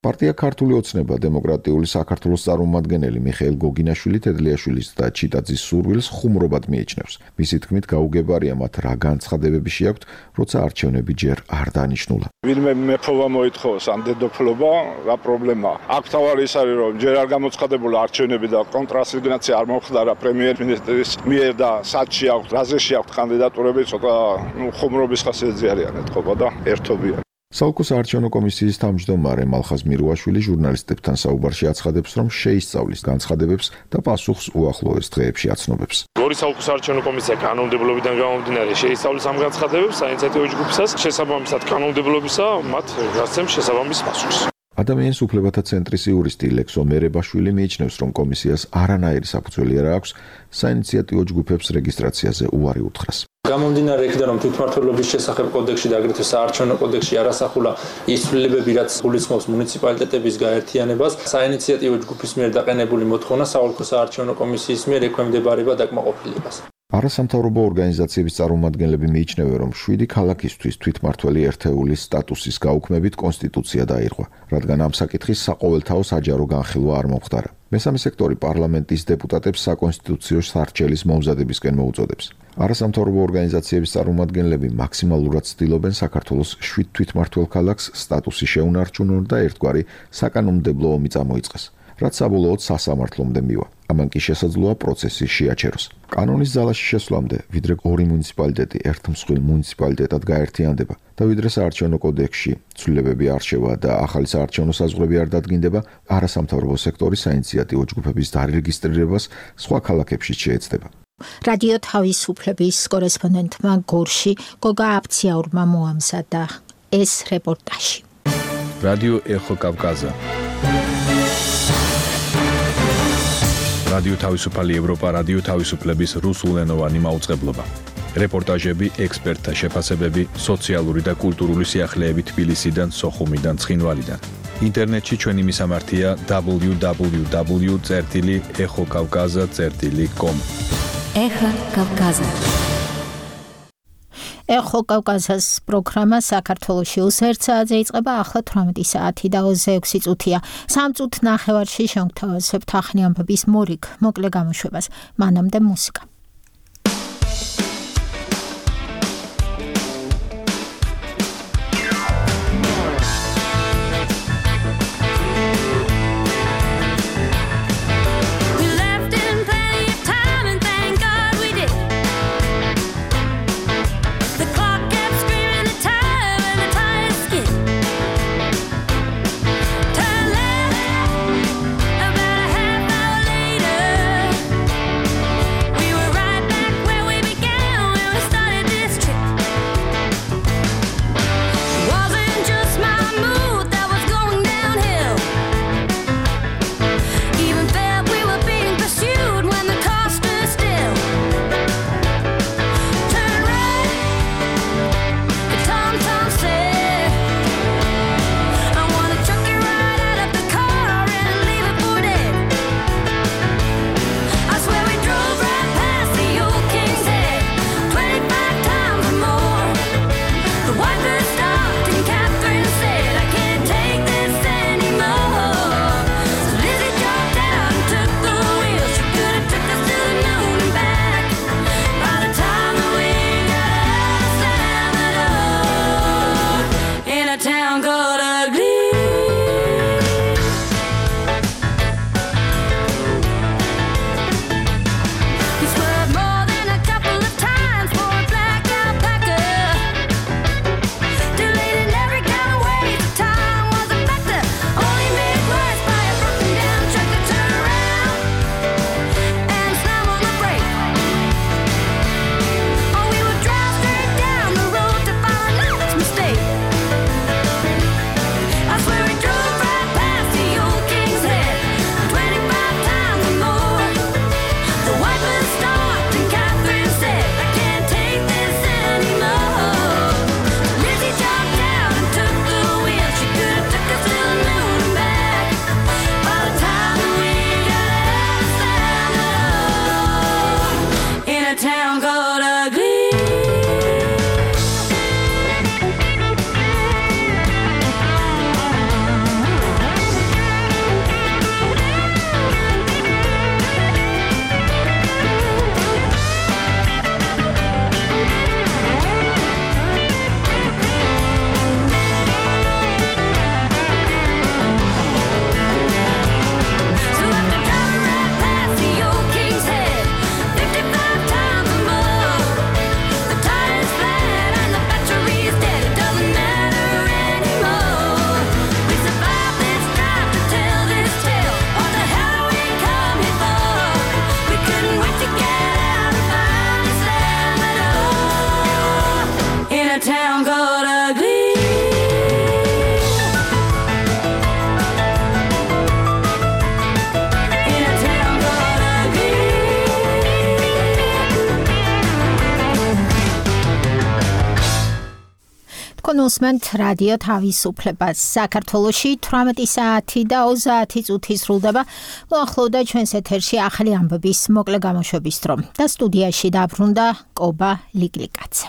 პარტია ქართული ოცნება დემოკრატიული საქართველოს წარმომადგენელი მიხეილ გოგინაშვილი თედლიაშვილის და ჩიტაძის სურვილს ხუმრობად მიიჩნევს. მისი თქმით, გაუგებარია მათ რა განცხადებები შეაქვთ, როცა არჩევნები ჯერ არ დანიშნულა. ვინმე მეფობა მოითხოვოს ამ დედოფლობა, რა პრობლემაა? აქ თავარი ის არის, რომ ჯერ არ გამოცხადებულა არჩევნები და კონტრასიგნაცია არ მომხდარა პრემიერ-მინისტრის მიერ და სათში აქვს, რაზეში აქვს კანდიდატურები, ცოტა ხუმრობის ხასიათზე არიან ეთქობა და ერთობიან. საოლქო საარჩევნო კომისიის თავმჯდომარე მალხაზ მირუაშვილი ჟურნალისტებთან საუბარში აცხადებს, რომ შეისწავლის განცხადებებს და პასუხს უახლოეს დღეებში აცნობებს. გორის საოლქო საარჩევნო კომისია კანონმდებლობიდან გამომდინარე შეისწავლის ამ განცხადებებს საინიციატივო ჯგუფისას, შესაბამისად კანონმდებლობისა მათ გასცემს შესაბამის პასუხს. ადამიანის უფლებათა ცენტრის იურისტი ლექსო მერებაშვილი მიიჩნევს, რომ კომისიას არანაირი საფუძველი არ აქვს საინიციატივო ჯგუფებს რეგისტრაციაზე უარი უთხრას. გამომდინარე იქიდან, რომ თვითმმართველობის შესახებ კოდექსში და აგრეთვე საარჩევნო კოდექსში არ ასახულა ის ცვლილებები, რაც გულისხმობს მუნიციპალიტეტების გაერთიანებას, საინიციატივო ჯგუფის მიერ დაყენებული მოთხოვნა საოლქო საარჩევნო კომისიის მიერ ექვემდებარება დაკმაყოფილებას. არასამთავრობო ორგანიზაციების წარმომადგენლები მიიჩნევენ, რომ შვიდი ქალაქისთვის თვითმმართველი ერთეულის სტატუსის გაუქმებით კონსტიტუცია დაირღვა, რადგან ამ საკითხის საყოველთაო საჯარო განხილვა არ მომხდარა. მესამე სექტორი პარლამენტის დეპუტატებს საკონსტიტუციო სარჩელის მომზადებისკენ მოუწოდებს. არასამთავრობო ორგანიზაციების წარმომადგენლები მაქსიმალურად ცდილობენ საქართველოს შვიდ თვითმმართველ ქალაქს სტატუსი შეუნარჩუნონ და ერთგვარი საკანონმდებლო ომი წამოიწყეს, რაც საბოლოოდ სასამართლომდე მივა. ამან კი შესაძლოა პროცესი შეაჩეროს. კანონის ძალაში შესვლამდე, ვიდრე ორი მუნიციპალიტეტი ერთ მსხვილ მუნიციპალიტეტად გაერთიანდება და ვიდრე საარჩევნო კოდექსში ცვლილებები არ შევა და ახალი საარჩევნო საზღვრები არ დადგინდება, არასამთავრობო სექტორის საინიციატივო ჯგუფების დარეგისტრირებას სხვა ქალაქებში შეეცდება. რადიო თავისუფლების კორესპონდენტმა გორში გოგა აფციაურმა მოამზადა ეს რეპორტაჟი. რადიო ეხო კავკაზა. რადიო თავისუფალი ევროპა, რადიო თავისუფლების რუსულენოვანი მაუწყებლობა. რეპორტაჟები, ექსპერტთა შეფასებები, სოციალური და კულტურული სიახლეები თბილისიდან, სოხუმიდან, ცხინვალიდან. ინტერნეტში ჩვენი მისამართია დაბლიუ დაბლიუ დაბლიუ წერტილი ეხო კავკაზა წერტილი კომ. ეხო კავკაზა. ეხო კავკაზას პროგრამა საქართველოში უსერთ საათზე იწყება, ახლა თვრამეტი საათი და ოცდაექვსი წუთია. სამ წუთ ნახევარში შევთავაზებთ ახალი ამბების მორიგ მოკლე გამოშვებას. მანამდე მუსიკა. a town called Ugly. კონსმენტ რადიო თავისუფლებას საქართველოში თვრამეტი საათი და ოცდაათი წუთი სრულდება. მოახლოვდა ჩვენს ეთერში ახალი ამბების მოკლე გამოშვების დრო და სტუდიაში დაბრუნდა კობა ლიკლიკაძე.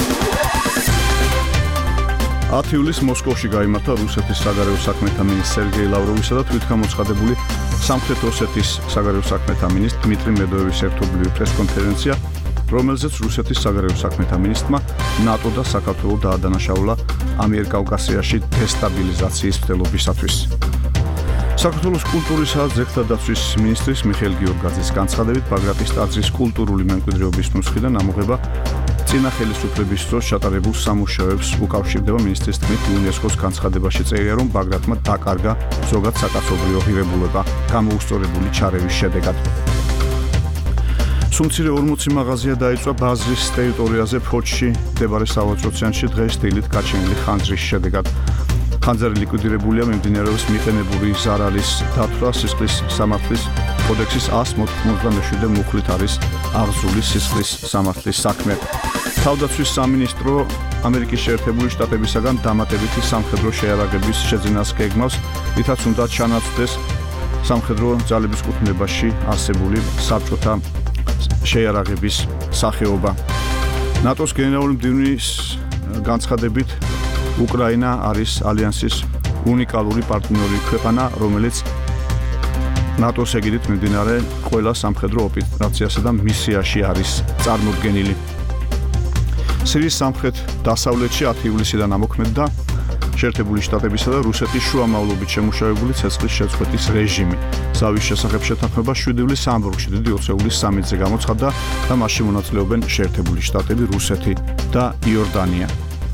ათი ივლისს მოსკოვში გაიმართა რუსეთის საგარეო საქმეთა მინისტრ სერგეი ლავროვისა და თვითგამოცხადებული სამხრეთ ოსეთის საგარეო საქმეთა მინისტრ დმიტრი მედოევის ერთობლივი პრესკონფერენცია, რომელზეც რუსეთის საგარეო საქმეთა მინისტრმა ნატო და საქართველოს დაადანაშაულა ამიერკავკასიაში დესტაბილიზაციის მცდელობისათვის. საქართველოს კულტურისა და ძეგლთა დაცვის მინისტრის მიხეილ გიორგაძის განცხადებით, ბაგრატის ტაძრის კულტურული მემკვიდრეობის ნუსხიდან ამოღება წინა ხელისუფლების დროს ჩატარებულ სამუშაოებს უკავშირდება. მინისტრის თქმით, იუნესკოს განცხადებაში წერია, რომ ბაგრატმა დაკარგა ზოგად საკაცობრიო ღირებულება გამოუსწორებული ჩარევის შედეგად. სუმცირე ორმოცი მაღაზია დაიწვა ბაზრის ტერიტორიაზე ფოთში მდებარე სავაჭრო-ცენტრში დღეს დილით გაჩენილი ხანძრის შედეგად. ხანძარი ლიკვიდირებულია მიმდინარეობს მიყენებული ზარალის დათვრა სისხლის სამართლის კოდექსის ას მოთხმოცდამეშვიდე მუხლით არის აღზრული სისხლის სამართლის საქმე. თავდაცვის სამინისტრო ამერიკის შეერთებული შტატებისაგან დამატებითი სამხედრო შეარაღების შეძენას გეგმავს, რითაც უნდა ჩანაცვლდეს სამხედრო ძალების კუთვნილებაში არსებული საბჭოთა შეიარაღების სახეობა. ნატოს გენერალური მდივნის განცხადებით, უკრაინა არის ალიანსის უნიკალური პარტნიორი ქვეყანა, რომელიც ნატოს ეგიდით მიმდინარე ყველა სამხედრო ოპერაციასა და მისიაში არის წარმოდგენილი. სირიის სამხრეთ დასავლეთში ათი ივლისიდან ამოქმედდა შეერთებული შტატებისა და რუსეთის შუამავლობით შემუშავებული ცეცხლის შეწყვეტის რეჟიმი. ზავის შესახებ შეთანხმება შვიდი ივლისს ჰამბურგში დიდი ოცეულის სამიტზე გამოცხადდა და მასში მონაწილეობენ შეერთებული შტატები, რუსეთი და იორდანია.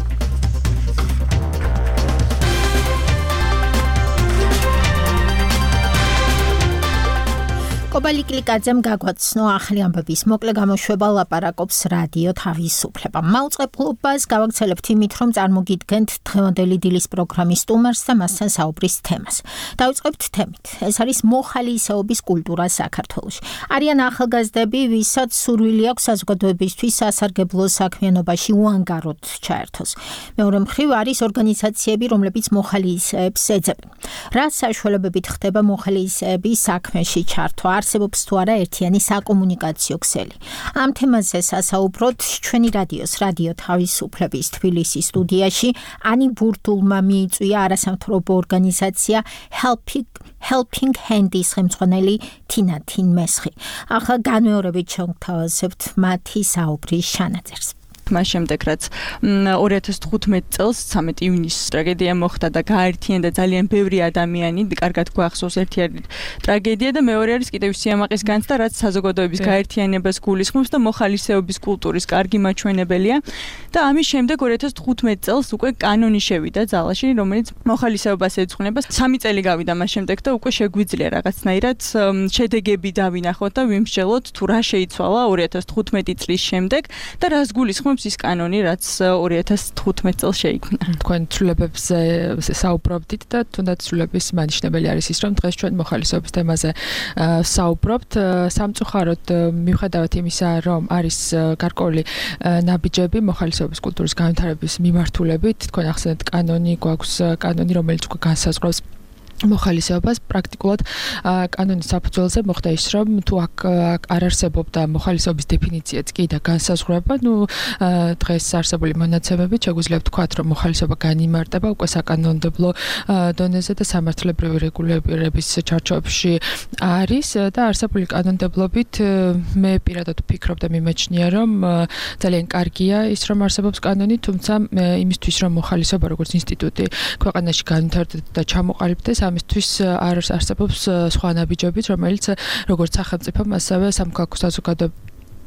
კობა ლიკლიკაძემ გაგვაცნო ახალი ამბების მოკლე გამოშვება, ლაპარაკობს რადიო თავისუფლება. მაუწყებლობას გავაგრძელებთ იმით, რომ წარმოგიდგენთ დღევანდელი დილის პროგრამის სტუმარს და მასთან საუბრის თემას. დავიწყებთ თემით. ეს არის მოხალისეობის კულტურა საქართველოში. არიან ახალგაზრდები, ვისაც სურვილი აქვს საზოგადოებისთვის სასარგებლო საქმიანობაში უანგაროდ ჩაერთოს. მეორე მხრივ არის ორგანიზაციები, რომლებიც მოხალისეებს ეძებენ. რა საშუალებებით ხდება მოხალისეების საქმეში ჩართვა? არსებობს თუ არა ერთიანი საკომუნიკაციო ქსელი. ამ თემაზე სასაუბროთ ჩვენი რადიოს რადიო თავისუფლების თბილისის სტუდიაში ანი ბურდულმა მიიწვია არასამთავრობო ორგანიზაცია Helping Helping Hand-ის ხელმძღვანელი თინა თინმესხი. ახლა განმეორებით შევთავაზებთ მათი საუბრის შანაძერს. მას შემდეგ რაც ორი ათას თხუთმეტი წელს ცამეტი ივნისს ტრაგედია მოხდა და გააერთიანდა ძალიან ბევრი ადამიანი, კარგად გვახსოვს ერთ-ერთი ტრაგედია და მეორე არის კიდევ სიამაყის განცდა, რაც საზოგადოების გაერთიანებას გულისხმობს და მოხალისეობის კულტურის კარგი მაჩვენებელია და ამის შემდეგ ორი ათას თხუთმეტი წელს უკვე კანონი შევიდა ძალაში, რომელიც მოხალისეობას ეძღვნება. სამი წელი გავიდა მას შემდეგ და უკვე შეგვიძლია რაღაცნაირად შედეგები დავინახოთ და ვიმსჯელოთ თუ რა შეიცვალა ორი ათას თხუთმეტი წლის შემდეგ და რას გულისხმობს ის კანონი, რაც ორი ათას თხუთმეტი წელს შეიქმნა. თქვენ ცვლილებებზე საუბრობდით და თუნდაც ცვლილების მანიშნებელი არის ის, რომ დღეს ჩვენ მოხალისეობის თემაზე საუბრობთ. სამწუხაროდ მიუხედავად იმისა, რომ არის გარკვეული ნაბიჯები მოხალისეობის კულტურის განვითარების მიმართულებით, თქვენ ახსენეთ კანონი, გვაქვს კანონი, რომელიც უკვე განსაზღვრავს მოხალისეობას. პრაქტიკულად კანონის საფუძველზე მოხდა ის, რომ თუ აქ არ არსებობდა მოხალისეობის დეფინიციაც კი და განსაზღვრება, ნუ დღეს არსებული მონაცემებით შეგვიძლია ვთქვათ, რომ მოხალისეობა განიმარტება უკვე საკანონმდებლო დონეზე და სამართლებრივი რეგულირების ჩარჩოებში არის და არსებული კანონმდებლობით მე პირადად ვფიქრობ და მიმეჩნია, რომ ძალიან კარგია ის, რომ არსებობს კანონი, თუმცა იმისთვის, რომ მოხალისეობა როგორც ინსტიტუტი ქვეყანაში განვითარდეს და ჩამოყალიბდეს, ამისთვის არ არსებობს სხვა ნაბიჯებიც, რომელიც როგორც სახელმწიფომ, ასევე სამოქალაქო საზოგადოებრივ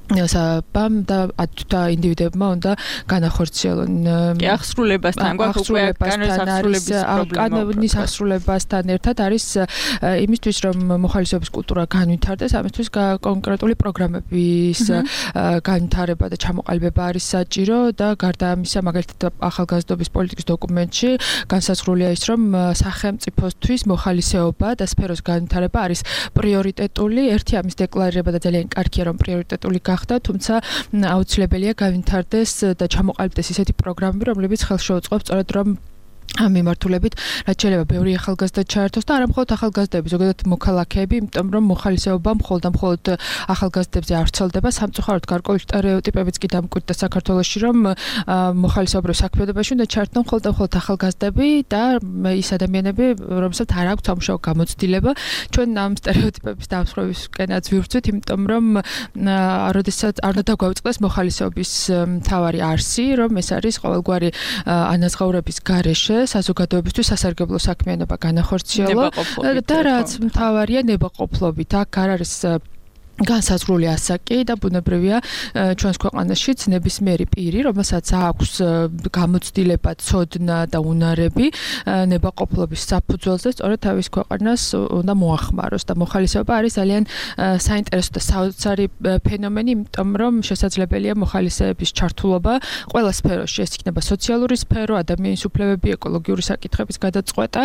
საბამ და და ინდივიდებმა უნდა განახორციელონ კი აღსრულებასთან გვაქვს უკვე კანონის კანონის აღსრულებასთან ერთად არის იმისთვის რომ მოხალისეობის კულტურა განვითარდეს ამისთვის კონკრეტული პროგრამების განვითარება და ჩამოყალიბება არის საჭირო და გარდა ამისა მაგალითად ახალგაზრდობის პოლიტიკის დოკუმენტში განსაზღვრულია ის რომ სახელმწიფოსთვის მოხალისეობა და სფეროს განვითარება არის პრიორიტეტული ერთი ამის დეკლარირება და ძალიან კარგია რომ პრიორიტეტული ხდა, თუმცა აუცილებელია განვითარდეს და ჩამოყალიბდეს ისეთი პროგრამები, რომლებიც ხელს შეუწყობს სწორედ რომ ამ მიმართულებით რაც შეიძლება ბევრი ახალგაზრდა ჩაერთოს და არა მხოლოდ ახალგაზრდები, ზოგადად მოქალაქეები, იმიტომ რომ მოხალისეობა მხოლოდ და მხოლოდ ახალგაზრდებზე არ ვრცელდება, სამწუხაროდ გარკვეული სტერეოტიპებიც კი დამკვიდრდა საქართველოში, რომ მოხალისეობრივ საქმიანობაში უნდა ჩაერთონ მხოლოდ და მხოლოდ ახალგაზრდები და ის ადამიანები, რომელსაც არ აქვს სამუშაო გამოცდილება. ჩვენ ამ სტერეოტიპების დამსხვრევისკენაც ვივრცვით, იმიტომ რომ როდესაც არ უნდა დაგვაუწყდეს მოხალისეობის მთავარი არსი, რომ ეს არის ყოველგვარი ანაზღაურების გარეშე საზოგადოებისთვის სასარგებლო საქმიანობა განახორციელო და რაც მთავარია ნებაყოფლობით. აქ არ არის განსაზღვრული ასაკი და ბუნებრივია ჩვენს ქვეყანაშიც ნებისმიერი პირი, რომელსაც აქვს გამოცდილება, ცოდნა და უნარები ნებაყოფლობის საფუძველზე, სწორედ თავის ქვეყანას უნდა მოახმაროს და მოხალისეობა არის ძალიან საინტერესო და საოცარი ფენომენი, იმიტომ რომ შესაძლებელია მოხალისეების ჩართულობა ყველა სფეროში, ეს იქნება სოციალური სფერო, ადამიანის უფლებები, ეკოლოგიური საკითხების გადაწყვეტა,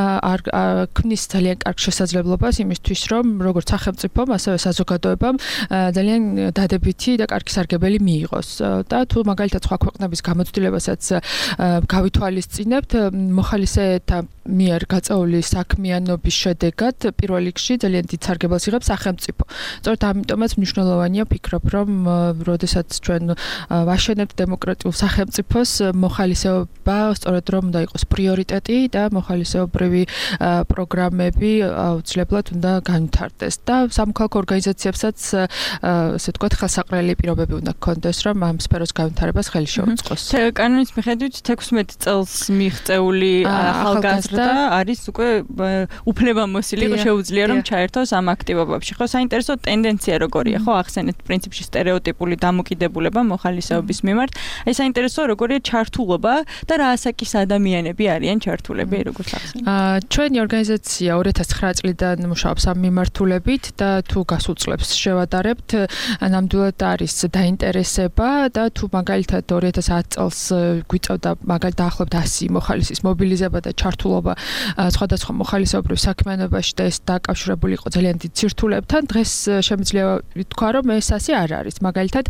ქმნის ძალიან კარგ შესაძლებლობას იმისთვის, რომ როგორც სახელმწიფომ, ასევე საზოგადოებამ ძალიან დადებითი და კარგი სარგებელი მიიღოს და თუ მაგალითად სხვა ქვეყნების გამოცდილებასაც გავითვალისწინებთ მოხალისეთა მიერ გაწეული საქმიანობის შედეგად პირველ რიგში ძალიან დიდ სარგებელს იღებს სახელმწიფო. სწორედ ამიტომაც მნიშვნელოვანია ვფიქრობ, რომ როდესაც ჩვენ ვაშენებთ დემოკრატიულ სახელმწიფოს მოხალისეობა სწორედ რომ უნდა იყოს პრიორიტეტი და მოხალისეობრივი პროგრამები აუცილებლად უნდა განვითარდეს და სამოქალაქო ორგანიზაციებსაც ასე ვთქვათ ხელსაყრელი პირობები უნდა ჰქონდეს, რომ ამ სფეროს განვითარებას ხელი შეუწყოს. კანონის მიხედვით თექვსმეტ წელს მიღწეული ახალგაზრდა არის უკვე უფლებამოსილი, შეუძლია რომ ჩაერთოს ამ აქტივობებში. ხო, საინტერესო ტენდენცია როგორია, ხო, ახსენეთ პრინციპში სტერეოტიპული დამოკიდებულება მოხალისეობის მიმართ. აი საინტერესო როგორია ჩართულობა და რა ასაკის ადამიანები არიან ჩართულები, როგორც ახსენეთ. ჩვენი ორგანიზაცია ორი ათას ცხრა წლიდან მუშაობს ამ მიმართულებით და თუ გასულ წლებს შევადარებთ, ნამდვილად არის დაინტერესება და თუ მაგალითად ორი ათას ათი წელს გვიწევდა მაგალითად დაახლოებით ასი მოხალისის მობილიზება და ჩართულობა სხვადასხვა მოხალისეობრივ საქმიანობაში და ეს დაკავშირებული იყო ძალიან დიდ სირთულეებთან, დღეს შემიძლია ვთქვა, რომ ეს ასე არ არის. მაგალითად,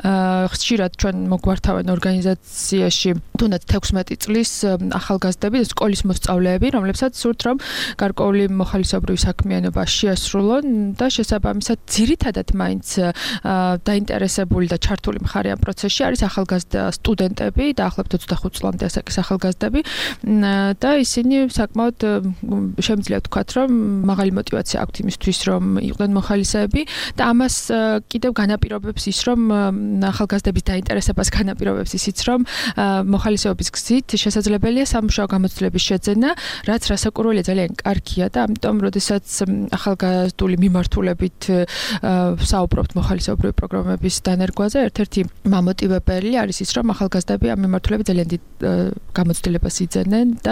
ხშირად ჩვენ მოგვართავენ ორგანიზაციაში თუნდაც თექვსმეტი წლის ახალგაზრდები, სკოლის მოსწავლეები, რომლებსაც სურთ რომ გარკვეული მოხალისეობრივი საქმიანობა შეასრულონ და შესაბამისად ძირითადად მაინც დაინტერესებული და ჩართული მხარე ამ პროცესში არის ახალგაზრდა სტუდენტები, დაახლოებით ოცდახუთ წლამდე ასაკის ახალგაზრდები და ისინი საკმაოდ შემიძლია ვთქვათ, რომ მაღალი мотиваცია აქვთ იმისთვის, რომ იყვნენ მოხალისეები და ამას კიდევ განაპირობებს ის, რომ ახალგაზრდების დაინტერესებას განაპირობებს ისიც, რომ მოხალისეობის გზით შესაძლებელია სამუშაო გამოცდილების შეძენა, რაც რასაკვირველია ძალიან კარგია და ამიტომ, როდესაც ახალგაზრდული მიმართულებით საუბრობთ მოხალისეობრივი პროგრამების დანერგვაზე, ერთ-ერთი მამოტივებელი არის ის, რომ ახალგაზრდები ამ მიმართულებით ძალიან დიდ გამოცდილებას იძენენ და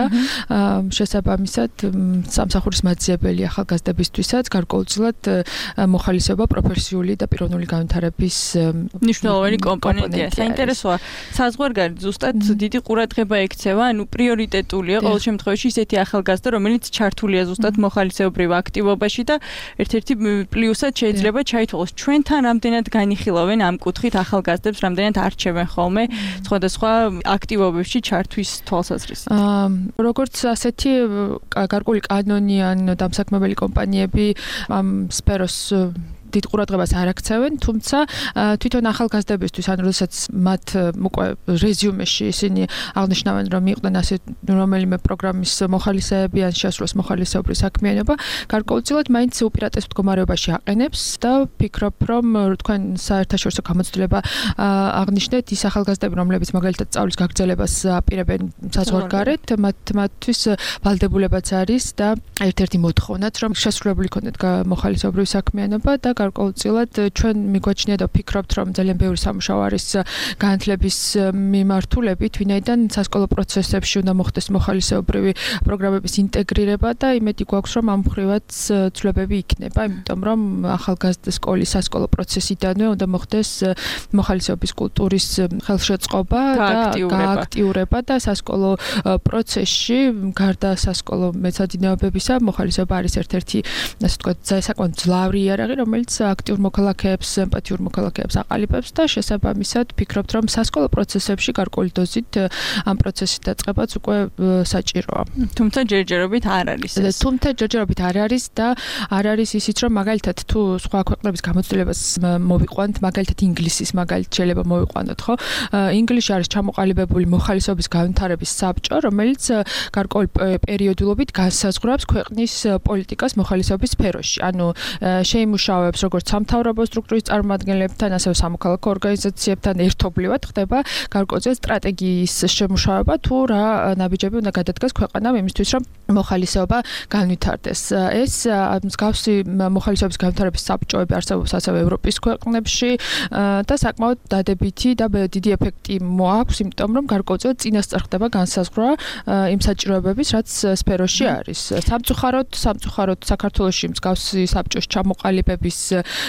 შესაბამისად სამსახურის მაძიებელი ახალგაზრდებისთვისაც გარკვეულწილად მოხალისეობა პროფესიული და პიროვნული განვითარების მნიშვნელოვანი კომპონენტია. საინტერესოა, საზღვარგარეთ ზუსტად დიდი ყურადღება ექცევა, ანუ პრიორიტეტულია ყოველ შემთხვევაში ისეთი ახალგაზრდა, რომელიც ჩართულია ზუსტად მოხალისეობრივ აქტივობაში და ერთ-ერთი პლუსად შეიძლება ჩაითვალოს ჩვენთან რამდენად განიხილავენ ამ კუთხით ახალგაზრდებს, რამდენად არჩევენ ხოლმე სხვადასხვა აქტივობებში ჩართვის თვალსაზრისით. როგორც ასეთი გარკვეული კანონი ან დამსაქმებელი კომპანიები ამ სფეროს დიდ ყურადღებას არ აქცევენ, თუმცა თვითონ ახალგაზრდებისთვის, ან როდესაც მათ უკვე რეზიუმეში ისინი აღნიშნავენ, რომ იყვნენ ასე რომელიმე პროგრამის მოხალისეები ან შეასრულეს მოხალისეობრივი საქმიანობა, გარკვეულწილად მაინც უპირატეს მდგომარეობაში აყენებს და ვფიქრობ, რომ თქვენ საერთაშორისო გამოცდილება აღნიშნეთ ის ახალგაზრდები, რომლებიც მაგალითად სწავლის გაგრძელებას აპირებენ საზღვარგარეთ, მათ მათთვის ვალდებულებაც არის და ერთ-ერთი მოთხოვნაც, რომ შესრულებული ქონდეთ მოხალისეობრივი საქმიანობა და გარკვეულწილად ჩვენ მიგვაჩნია და ვფიქრობთ, რომ ძალიან ბევრი სამუშაო არის განათლების მიმართულებით, ვინაიდან სასკოლო პროცესებში უნდა მოხდეს მოხალისეობრივი პროგრამების ინტეგრირება და იმედი გვაქვს, რომ ამ მხრივაც ცვლილებები იქნება, იმიტომ რომ ახალგაზრდა სკოლის სასკოლო პროცესიდანვე უნდა მოხდეს მოხალისეობის კულტურის ხელშეწყობა და გააქტიურება და სასკოლო პროცესში გარდა სასკოლო მეცადინეობებისა მოხალისეობა არის ერთ-ერთი ასე ვთქვათ საკმაოდ ძლავრი იარაღი, რომელიც აქტიურ მოქალაქეებს, ემპათიურ მოქალაქეებს აყალიბებს და შესაბამისად ვფიქრობთ, რომ სასკოლო პროცესებში გარკვეული დოზით ამ პროცესის დაწყებაც უკვე საჭიროა. თუმცა ჯერჯერობით არ არის ეს. თუმცა ჯერჯერობით არ არის და არ არის ისიც, რომ მაგალითად თუ სხვა ქვეყნების გამოცდილებას მოვიყვანთ, მაგალითად ინგლისის მაგალითად შეიძლება მოვიყვანოთ, ხო? ინგლისში არის ჩამოყალიბებული მოხალისეობის განვითარების საბჭო, რომელიც გარკვეული პერიოდულობით განსაზღვრავს ქვეყნის პოლიტიკას მოხალისეობის სფეროში. ანუ შეიმუშავებს როგორც სამთავრობო სტრუქტურის წარმომადგენლებთან, ასევე სამოქალაქო ორგანიზაციებთან ერთობლივად ხდება გარკვეული სტრატეგიის შემუშავება, თუ რა ნაბიჯები უნდა გადადგას ქვეყანამ იმისთვის, რომ მოხალისეობა განვითარდეს. ეს მსგავსი მოხალისეობის განვითარების საბჭოები არსებობს ასევე ევროპის ქვეყნებში და საკმაოდ დადებითი და დიდი ეფექტი მოაქვს, იმიტომ რომ გარკვეულწილად წინასწარ ხდება განსაზღვრა იმ საჭიროებების, რაც სფეროში არის. სამწუხაროდ, სამწუხაროდ საქართველოში მსგავსი საბჭოს ჩამოყალიბების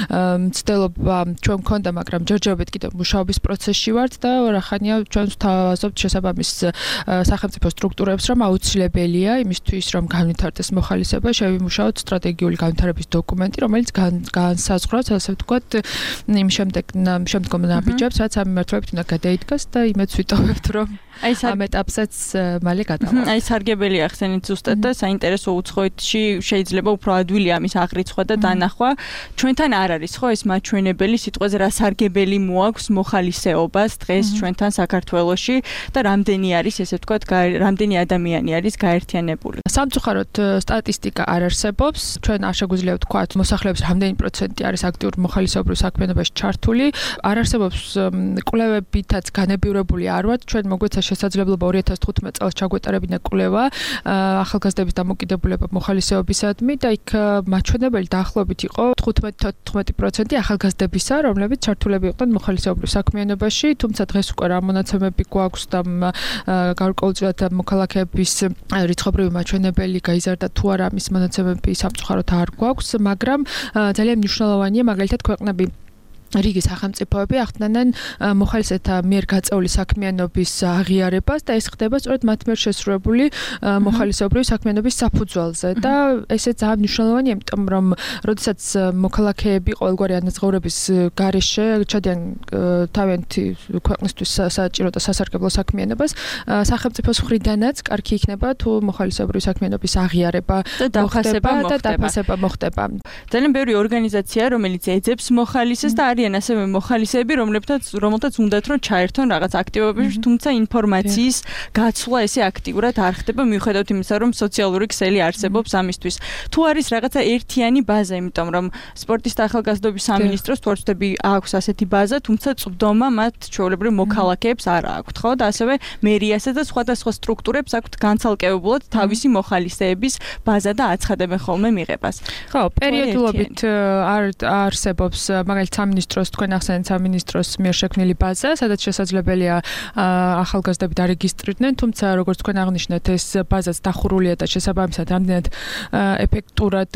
მცდელობა ჩვენ მქონდა, მაგრამ ჯერჯერობით კიდევ მუშაობის პროცესში ვართ და რახანია ჩვენ ვთავაზობთ შესაბამის სახელმწიფო სტრუქტურებს, რომ აუცილებელია იმისთვის, რომ განვითარდეს მოხალისეობა, შევიმუშაოთ სტრატეგიული განვითარების დოკუმენტი, რომელიც განსაზღვრავს, ასე ვთქვათ, იმ შემდეგ შემდგომ ნაბიჯებს, რაც ამ მიმართულებით უნდა გადაიდგას და იმედს ვიტოვებთ, რომ აი ამ ეტაპსაც მალე გადავალთ. აი სარგებელი ახსენეთ ზუსტად და საინტერესო უცხოეთში შეიძლება უფრო ადვილი ამის აღრიცხვა და დანახვა. ჩვენთან არ არის ხო ეს მაჩვენებელი სიტყვაზე რა სარგებელი მოაქვს მოხალისეობას დღეს ჩვენთან საქართველოში და რამდენი არის ესე ვთქვათ, რამდენი ადამიანი არის გაერთიანებული. სამწუხაროდ სტატისტიკა არ არსებობს. ჩვენ არ შეგვიძლია ვთქვათ მოსახლეობის რამდენი პროცენტი არის აქტიურ მოხალისეობრივ საქმიანობაში ჩართული. არ არსებობს კვლევებითაც განებივრებული არ ვართ. ჩვენ მოგვეცა შესაძლებლობა ორი ათას თხუთმეტ წელს ჩაგვეტარებინა კვლევა ახალგაზრდების დამოკიდებულება მოხალისეობისადმი და იქ მაჩვენებელი დაახლოებით იყო თხუთმეტი პროცენტი ახალგაზრდებისა, რომლებიც ჩართულები იყვნენ მოხალისეობრივ საქმიანობაში, თუმცა დღეს უკვე რა მონაცემები გვაქვს და გარკვეულწილად მოქალაქეების რიცხობრივი მაჩვენებელი გაიზარდა თუ არა ამის მონაცემები სამწუხაროდ არ გვაქვს, მაგრამ ძალიან მნიშვნელოვანია მაგალითად ქვეყნები რიგი სახელმწიფოები ახდენენ მოხალისეთა მიერ გაწეული საქმიანობის აღიარებას და ეს ხდება სწორედ მათ მიერ შესრულებული მოხალისეობრივი საქმიანობის საფუძველზე და ესე ძალიან მნიშვნელოვანია, იმიტომ რომ როდესაც მოქალაქეები ყოველგვარი ანაზღაურების გარეშე ჩადიან თავიანთი ქვეყნისთვის საჭირო და სასარგებლო საქმიანობას, სახელმწიფოს მხრიდანაც კარგი იქნება თუ მოხალისეობრივი საქმიანობის აღიარება მოხდება და დაფასება მოხდება. ძალიან ბევრი ორგანიზაცია, რომელიც ეძებს მოხალისეს და არიან ასევე მოხალისეები, რომლებთაც რომელთაც უნდათ რომ ჩაერთონ რაღაც აქტივობებში, თუმცა ინფორმაციის გაცვლა ესე აქტიურად არ ხდება, მიუხედავად იმისა, რომ სოციალური ქსელი არსებობს ამისთვის. თუ არის რაღაცა ერთიანი ბაზა, იმიტომ რომ სპორტის და ახალგაზრდობის სამინისტროს თუ არ ვცდები აქვს ასეთი ბაზა, თუმცა წვდომა მათ ჩვეულებრივ მოქალაქეებს არ აქვთ, ხო? და ასევე მერიასა და სხვადასხვა სტრუქტურებს აქვთ განცალკევებულად თავისი მოხალისეების ბაზა და აცხადებენ ხოლმე მიღებას. ხო, პერიოდულობით არ არსებობს მაგალითად სამინისტროს თქვენ ახსენეთ სამინისტროს მიერ შექმნილი ბაზა, სადაც შესაძლებელია ახალგაზრდები დარეგისტრირდნენ, თუმცა როგორც თქვენ აღნიშნეთ, ეს ბაზაც დახურულია და შესაბამისად რამდენად ეფექტურად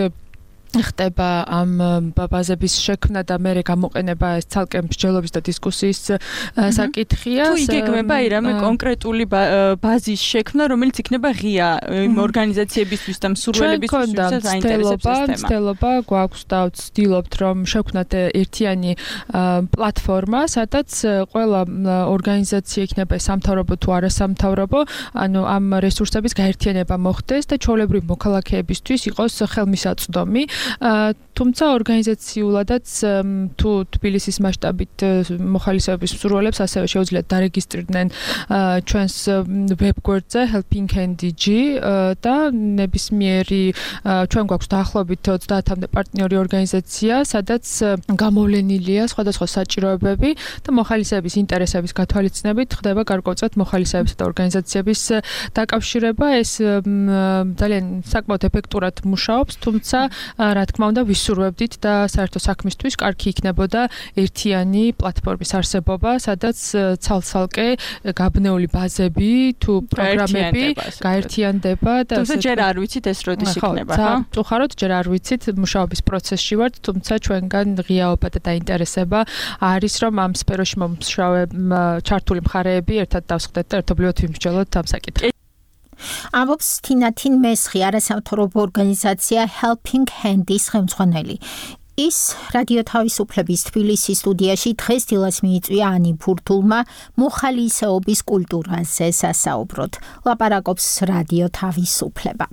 ხდება ამ ბაზების შექმნა და მე გამოყენება ეს ცალკე მსჯელობის და დისკუსიის საკითხია. თუ იგეგმება აი რამე კონკრეტული ბაზის შექმნა, რომელიც იქნება ღია იმ ორგანიზაციებისთვის და მსურველებისთვის, ვისაც აინტერესებს ეს თემა. მცდელობა გვაქვს და ვცდილობთ, რომ შევქმნათ ერთიანი პლატფორმა, სადაც ყველა ორგანიზაცია იქნება სამთავრობო თუ არასამთავრობო, ანუ ამ რესურსების გაერთიანება მოხდეს და ჩვეულებრივი მოქალაქეებისთვის იყოს ხელმისაწვდომი. თუმცა ორგანიზაციულადაც თუ თბილისის მასშტაბით მოხალისეობის მსურველებს ასევე შეუძლიათ დარეგისტრირდნენ ჩვენს ვებგვერდზე helping hand D G და ნებისმიერი ჩვენ გვაქვს დაახლოებით ოცდაათამდე პარტნიორი ორგანიზაცია, სადაც გამოვლენილია სხვადასხვა საჭიროებები და მოხალისეების ინტერესების გათვალისწინებით ხდება გარკვეულწილად მოხალისეების და ორგანიზაციების დაკავშირება. ეს ძალიან საკმაოდ ეფექტურად მუშაობს, თუმცა რა თქმა უნდა ვისურვებდით და საერთო საქმისთვის კარგი იქნებოდა ერთიანი პლატფორმის არსებობა, სადაც ცალ-ცალკე გაბნეული ბაზები თუ პროგრამები გაერთიანდება და თუმცა ჯერ არ ვიცით ეს როდის იქნება, ხო? წუხაროდ ჯერ არ ვიცით, მუშაობის პროცესში ვართ, თუმცა ჩვენგან ღიაობა და დაინტერესება არის, რომ ამ სფეროში მომუშავე ჩართული მხარეები ერთად დავსხდეთ და ერთობლივად ვიმსჯელოთ ამ საკითხს. ამბობს თინათინ მესხი, არასამთავრობო ორგანიზაცია Helping Hand-ის ხელმძღვანელი. ის რადიო თავისუფლების თბილისის სტუდიაში დღეს დილას მიიწვია ანი ფურთულმა მოხალისეობის კულტურაზე სასაუბროდ. ლაპარაკობს რადიო თავისუფლება.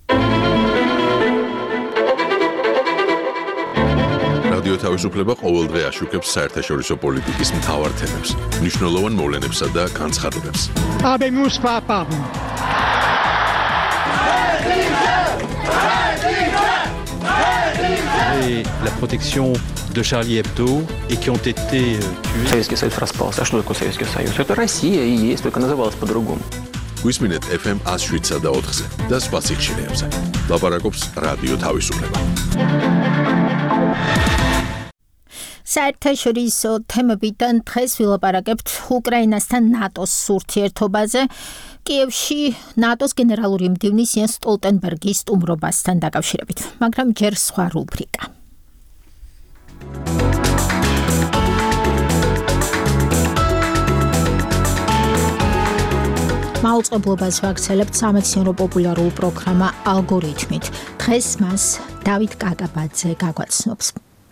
რადიო თავისუფლება ყოველდღე აშუქებს საერთაშორისო პოლიტიკის მთავარ თემებს, მნიშვნელოვან მოვლენებსა და განცხადებებს. Habemus papam. Et la protection de Charlie Hebdo et qui ont été tués. Советский Союз распался. А что такое Советский Союз? Это Россия и есть, только называлась по-другому. გვისმინეთ эф эм one oh seven და ოთხზე და სხვა სიხშირეებზე. ლაპარაკობს რადიო თავისუფლება. საერთაშორისო თემებიდან დღეს ვილაპარაკებთ უკრაინასთან ნატოს ურთიერთობაზე. კიევში ნატოს გენერალური მდივნის იენს სტოლტენბერგის სტუმრობასთან დაკავშირებით, მაგრამ ჯერ სხვა რუბრიკა. მაუწყებლობას ვაქცელებთ სამეცნიერო პოპულარულ პროგრამა ალგორითმით. დღეს მას დავით კაკაბაძე გაგვაცნობს.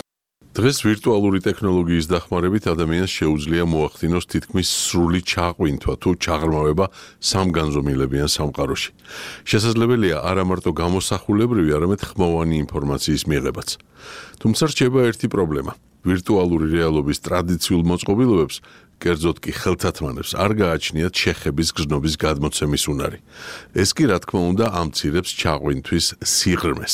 დღეს ვირტუალური ტექნოლოგიის დახმარებით ადამიანს შეუძლია მოახდინოს თითქმის სრული ჩაყვინთვა თუ ჩაღრმავება სამგანზომილებიან სამყაროში. შესაძლებელია არა მარტო გამოსახულებრივი, არამედ ხმოვანი ინფორმაციის მიღებაც. თუმცა რჩება ერთი პრობლემა. ვირტუალური რეალობის ტრადიციულ მოწყობილობებს, კერძოდ კი ხელთათმანებს, არ გააჩნიათ შეხების გზნობის გადმოცემის უნარი. ეს კი რა თქმა უნდა ამცირებს ჩაყვინთვის სიღრმეს.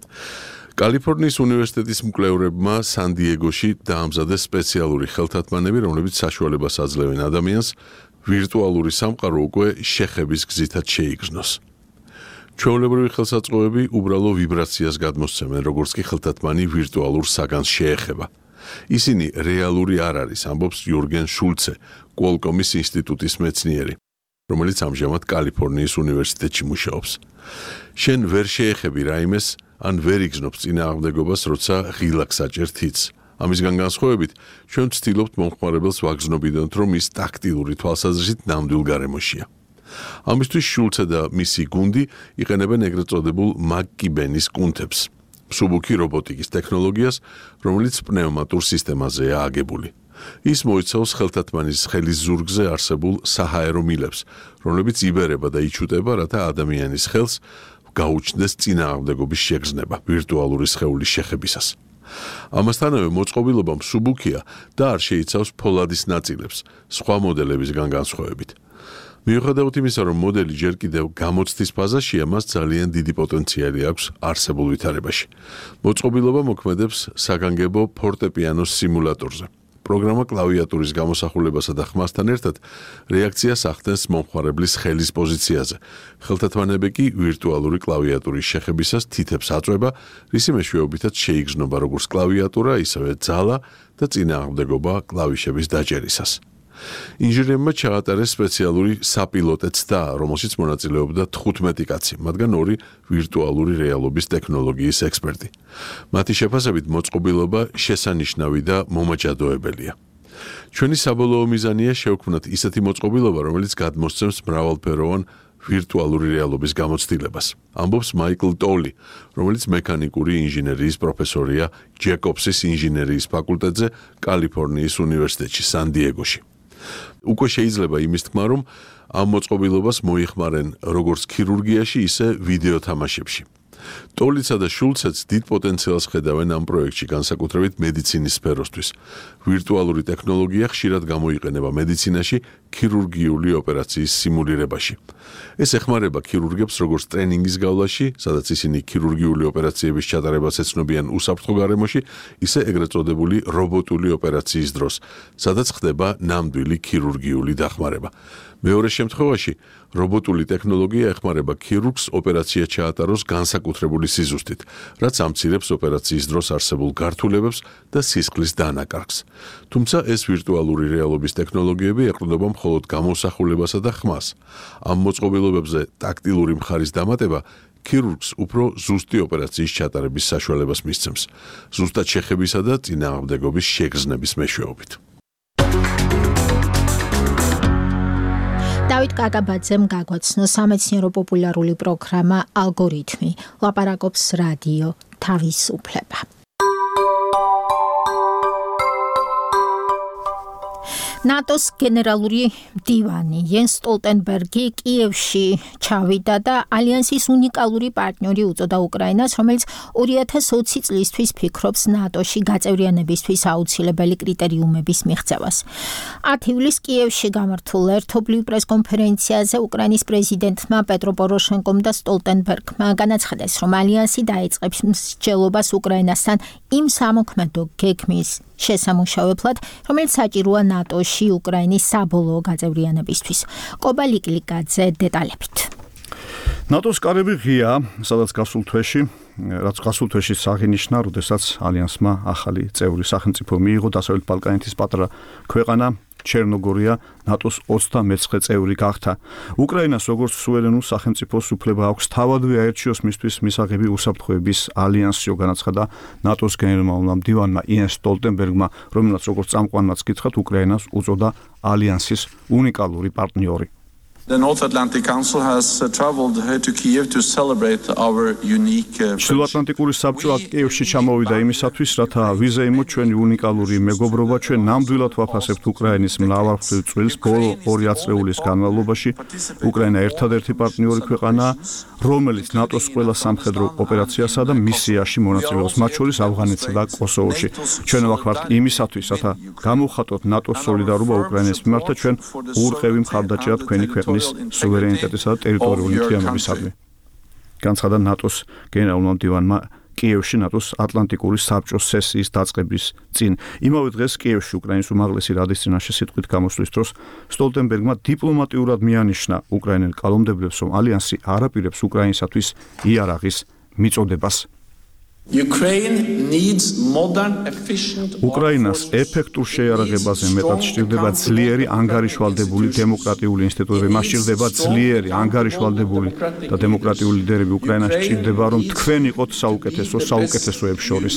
კალიფორნიის უნივერსიტეტის მკვლევრებმა სან-დიეგოში დაამზადეს სპეციალური ხელთათმანები, რომლებიც საშუალებას აძლევენ ადამიანს ვირტუალური სამყარო უკვე შეხების გზითაც შეიგრძნოს. ჩვეულებრივი ხელსაწყოები უბრალო ვიბრაციას გადმოსცემენ, როგორც კი ხელთათმანი ვირტუალურ საგანს შეეხება. ისინი რეალური არ არის, ამბობს იურგენ შულცე, კვალკომის ინსტიტუტის მეცნიერი, რომელიც ამჟამად კალიფორნიის უნივერსიტეტში მუშაობს. შენ ვერ შეეხები რაიმეს, ან ვერ იგზნობ წინააღმდეგობას, როცა ღილაკს აჭერთ იც. ამისგან განსხვავებით, ჩვენ ვცდილობთ მომხმარებელს ვაგზნობინოთ, რომ ის ტაქტილური თვალსაზრისით ნამდვილ გარემოშია. ამისთვის შულცე და მისი გუნდი იყენებენ ეგრეთ წოდებულ მაკკიბენის კუნთებს, მსუბუქი რობოტიკის ტექნოლოგიას, რომელიც პნევმატურ სისტემაზეა აგებული. ის მოიცავს ხელთათმანის ხელის ზურგზე არსებულ საჰაერო მილებს, რომლებიც იბერება და იჩუტება, რათა ადამიანის ხელს გაუჩნდეს წინააღმდეგობის შეგრძნება ვირტუალური სხეულის შეხებისას. ამასთანავე მოწყობილობა მსუბუქია და არ შეიცავს ფოლადის ნაწილებს, სხვა მოდელებისგან განსხვავებით. მიუხედავად იმისა, რომ მოდელი ჯერ კიდევ გამოცდის ფაზაშია, მას ძალიან დიდი პოტენციალი აქვს არსებულ ვითარებაში. მოწყობილობა მოქმედებს საგანგებო ფორტეპიანოს სიმულატორზე. პროგრამა კლავიატურის გამოსახულებასა და ხმასთან ერთად რეაქციას ახდენს მომხმარებლის ხელის პოზიციაზე. ხელთათმანები კი ვირტუალური კლავიატურის შეხებისას თითებს აწვება, რისი მეშვეობითაც შეიგრძნობა როგორც კლავიატურა, ისევე ძალა და წინააღმდეგობა კლავიშების დაჭერისას. ინჟინერებმა ჩაატარეს სპეციალური საპილოტე ცდა, რომელშიც მონაწილეობდა თხუთმეტი კაცი, მათგან ორი ვირტუალური რეალობის ტექნოლოგიის ექსპერტი. მათი შეფასებით მოწყობილობა შესანიშნავი და მომაჯადოებელია. ჩვენი საბოლოო მიზანია შევქმნათ ისეთი მოწყობილობა, რომელიც გადმოსცემს მრავალფეროვან ვირტუალური რეალობის გამოცდილებას. ამბობს მაიკლ ტოლი, რომელიც მექანიკური ინჟინერიის პროფესორია ჯეკობსის ინჟინერიის ფაკულტეტზე კალიფორნიის უნივერსიტეტში სან-დიეგოში. უკვე შეიძლება იმის თქმა, რომ ამ მოწყობილობას მოიხმარენ როგორც ქირურგიაში, ისე ვიდეო თამაშებში. ტოლიცა და შულცეც დიდ პოტენციალს ხედავენ ამ პროექტში, განსაკუთრებით მედიცინის სფეროსთვის. ვირტუალური ტექნოლოგია ხშირად გამოიყენება მედიცინაში ქირურგიული ოპერაციის სიმულირებაში. ეს ეხმარება ქირურგებს როგორც ტრენინგის გავლაში, სადაც ისინი ქირურგიული ოპერაციების ჩატარებას ეცნობიან უსაფრთხო გარემოში, ისე ეგრეთ წოდებული რობოტული ოპერაციის დროს, სადაც ხდება ნამდვილი ქირურგიული დახმარება. მეორე შემთხვევაში, რობოტული ტექნოლოგია ეხმარება ქირურგს ოპერაცია ჩაატაროს განსაკუთრებული სიზუსტით, რაც ამცირებს ოპერაციის დროს არსებულ გართულებებს და სისხლის დანაკარგს. თუმცა ეს ვირტუალური რეალობის ტექნოლოგიები ეყრდნობა მხოლოდ გამოსახულებასა და ხმას. ამ მოწყობილობებზე ტაქტილური მხარის დამატება ქირურგს უფრო ზუსტი ოპერაციის ჩატარების საშუალებას მისცემს, ზუსტად შეხებისა და წინააღმდეგობის შეგრძნების მეშვეობით. დავით კაკაბაძემ გაგვაცნო სამეცნიერო პოპულარული პროგრამა ალგორითმი, ლაპარაკობს რადიო თავისუფლება. ნატოს გენერალური მდივანი იენს სტოლტენბერგი კიევში ჩავიდა და ალიანსის უნიკალური პარტნიორი უწოდა უკრაინას, რომელიც ორი ათას ოცი წლისთვის ფიქრობს ნატოში გაწევრიანებისთვის აუცილებელი კრიტერიუმების მიღწევას. ათი ივლისს კიევში გამართულ ერთობლივ პრესკონფერენციაზე უკრაინის პრეზიდენტმა პეტრო პოროშენკომ და სტოლტენბერგმა განაცხადეს, რომ ალიანსი დაიწყებს მსჯელობას უკრაინასთან იმ სამოქმედო გეგმის შესამუშავებლად, რომელიც საჭიროა ნატოში უკრაინის საბოლოო გაწევრიანებისთვის. კობა ლიკლიკაძე დეტალებით. ნატოს კარები ღია, სადაც გასულ თვეში, რაც გასულ თვეში აღინიშნა, როდესაც ალიანსმა ახალი წევრი სახელმწიფო მიიღო დასავლეთ ბალკანეთის პატარა ქვეყანა ჩერნოგორია ნატოს ოცდამეცხრე წევრი გახდა. უკრაინას როგორც სუვერენულ სახელმწიფოს უფლება აქვს თავადვე აერჩიოს მისთვის მისაღები უსაფრთხოების ალიანსიო, განაცხადა ნატოს გენერალურმა მდივანმა იენს სტოლტენბერგმა, რომელსაც როგორც წამყვანმაც კითხათ, უკრაინას უწოდა ალიანსის უნიკალური პარტნიორი. The North Atlantic Council has uh, traveled here to Kiev to celebrate our unique uh, ჩრდილოატლანტიკური საბჭო კიევში ჩამოვიდა იმისათვის, რათა ვიზეიმოთ ჩვენი უნიკალური მეგობრობა, ჩვენ ნამდვილად ვაფასებთ უკრაინის მრავალმხრივ წვლილს ბოლო ორი ათწლეულის განმავლობაში. უკრაინა ერთადერთი პარტნიორი ქვეყანაა, რომელიც ნატოს ყველა სამხედრო ოპერაციასა და მისიაში მონაწილეობს, მათ შორის ავღანეთსა და კოსოვოში. ჩვენ ვახმართ იმისათვის, რათა გამოვხატოთ ნატოს სოლიდარობა უკრაინის მიმართ და ჩვენ ურყევი მხარდაჭერა თქვენი ქვეყნის სუვერენიტეტისა და ტერიტორიული მთლიანობისადმი. განაცხადა ნატოს გენერალურმა მდივანმა კიევში ნატოს ატლანტიკური საბჭოს სესიის დაწყების წინ. იმავე დღეს კიევში უკრაინის უმაღლესი რადის წინაშე სიტყვით გამოსვლის დროს სტოლტენბერგმა დიპლომატიურად მიანიშნა უკრაინელ კალომდებელს, რომ ალიანსი არაპირებს უკრაინისათვის იარაღის მიწოდებას. Ukraine needs modern, efficient უკრაინას ეფექტურ შეიარაღებაზე მეტად სჭირდება ძლიერი ანგარიშვალდებული დემოკრატიული ინსტიტუტები, მას სჭირდება ძლიერი ანგარიშვალდებული და დემოკრატიული ლიდერები. უკრაინას სჭირდება, რომ თქვენ იყოთ საუკეთესო საუკეთესოებს შორის.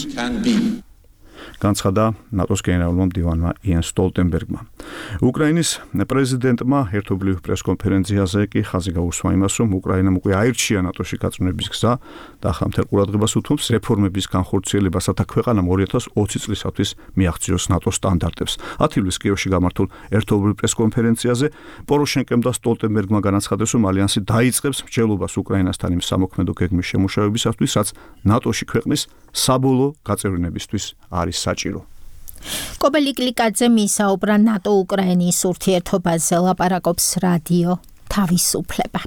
განაცხადა ნატოს გენერალურმა მდივანმა იენს სტოლტენბერგმა. უკრაინის პრეზიდენტმა ერთობლივ პრესკონფერენციაზე კი ხაზი გაუსვა იმას, რომ უკრაინამ უკვე აირჩია ნატოში გაწმენების გზა და ახლა მთელ ყურადღებას უთმობს რეფორმების განხორციელებას, რათა ქვეყანამ ორი ათას ოცი წლისათვის მიაღწიოს ნატოს სტანდარტებს. ათი ივლისს კიევში გამართულ ერთობლივ პრესკონფერენციაზე პოროშენკომ და სტოლტენბერგმა განაცხადეს, რომ ალიანსი დაიწყებს მსჯელობას უკრაინასთან იმ სამოქმედო გეგმის შემუშავებისათვის, რაც ნატოში ქვეყნის საბოლოო გაწევრიანებისთვის არის საჭირო. კობა ლიკლიკაძე მისაუბრა ნატო-უკრაინის ურთიერთობაზე, ლაპარაკობს რადიო თავისუფლება.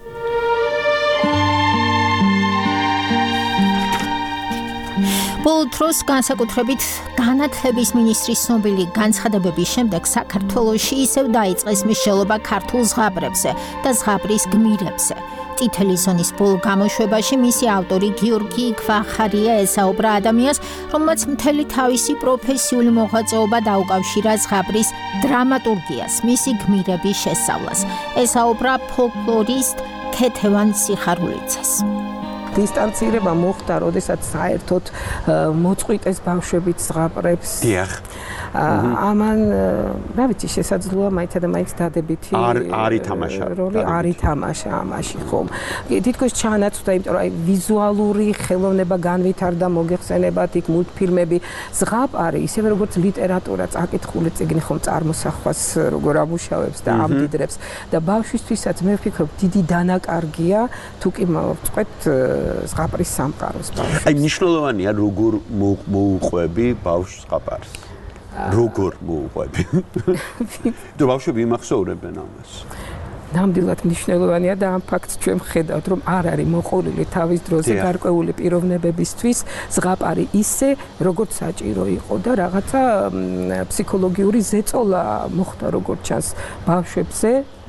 ბოლო დროს განსაკუთრებით განათლების მინისტრის ცნობილი განცხადებების შემდეგ საქართველოში ისევ დაიწყეს მსჯელობა ქართულ ზღაპრებზე და ზღაპრის გმირებზე. წითელი ზონის ბოლო გამოშვებაში მისი ავტორი გიორგი ქვახარია ესაუბრა ადამიანს, რომელმაც მთელი თავისი პროფესიული მოღვაწეობა დაუკავშირა ზღაპრის დრამატურგიას, მისი გმირების შესწავლას. ესაუბრა ფოლკლორისტ ქეთევან სიხარულიძეს. დისტანცირება მოხდა, როდესაც საერთოდ მოწყვიტეს ბავშვებით ზღაპრებს. დიახ. ამან, რა ვიცი, შესაძლოა მაინც და მაინც დადებითი არ ითამაშა როლი არ ითამაშა ამაში, ხომ. თითქოს ჩაანაცვლა, იმიტომ რომ აი ვიზუალური ხელოვნება განვითარდა, მოგეხსენებათ იქ მულტფილმები, ზღაპარი, ისევე როგორც ლიტერატურა, წაკითხული წიგნი ხომ წარმოსახვას როგორ ამუშავებს და ამდიდრებს და ბავშვისთვისაც მე ვფიქრობ, დიდი დანაკარგია, თუ კი მოვწყვეტ ზღაპრის სამყაროს ბავშვს. აი მნიშვნელოვანია როგორ მოუყვები ბავშვს ზღაპარს. როგორ მოუყვები? და ბავშვები იმახსოვრებენ ამას. ნამდვილად მნიშვნელოვანია და ამ ფაქტს ჩვენ ვხედავთ, რომ არ არის მოყოლილი თავის დროზე გარკვეული პიროვნებებისთვის ზღაპარი ისე, როგორც საჭირო იყო და რაღაცა ფსიქოლოგიური ზეწოლა მოხდა როგორც ჩანს ბავშვებზე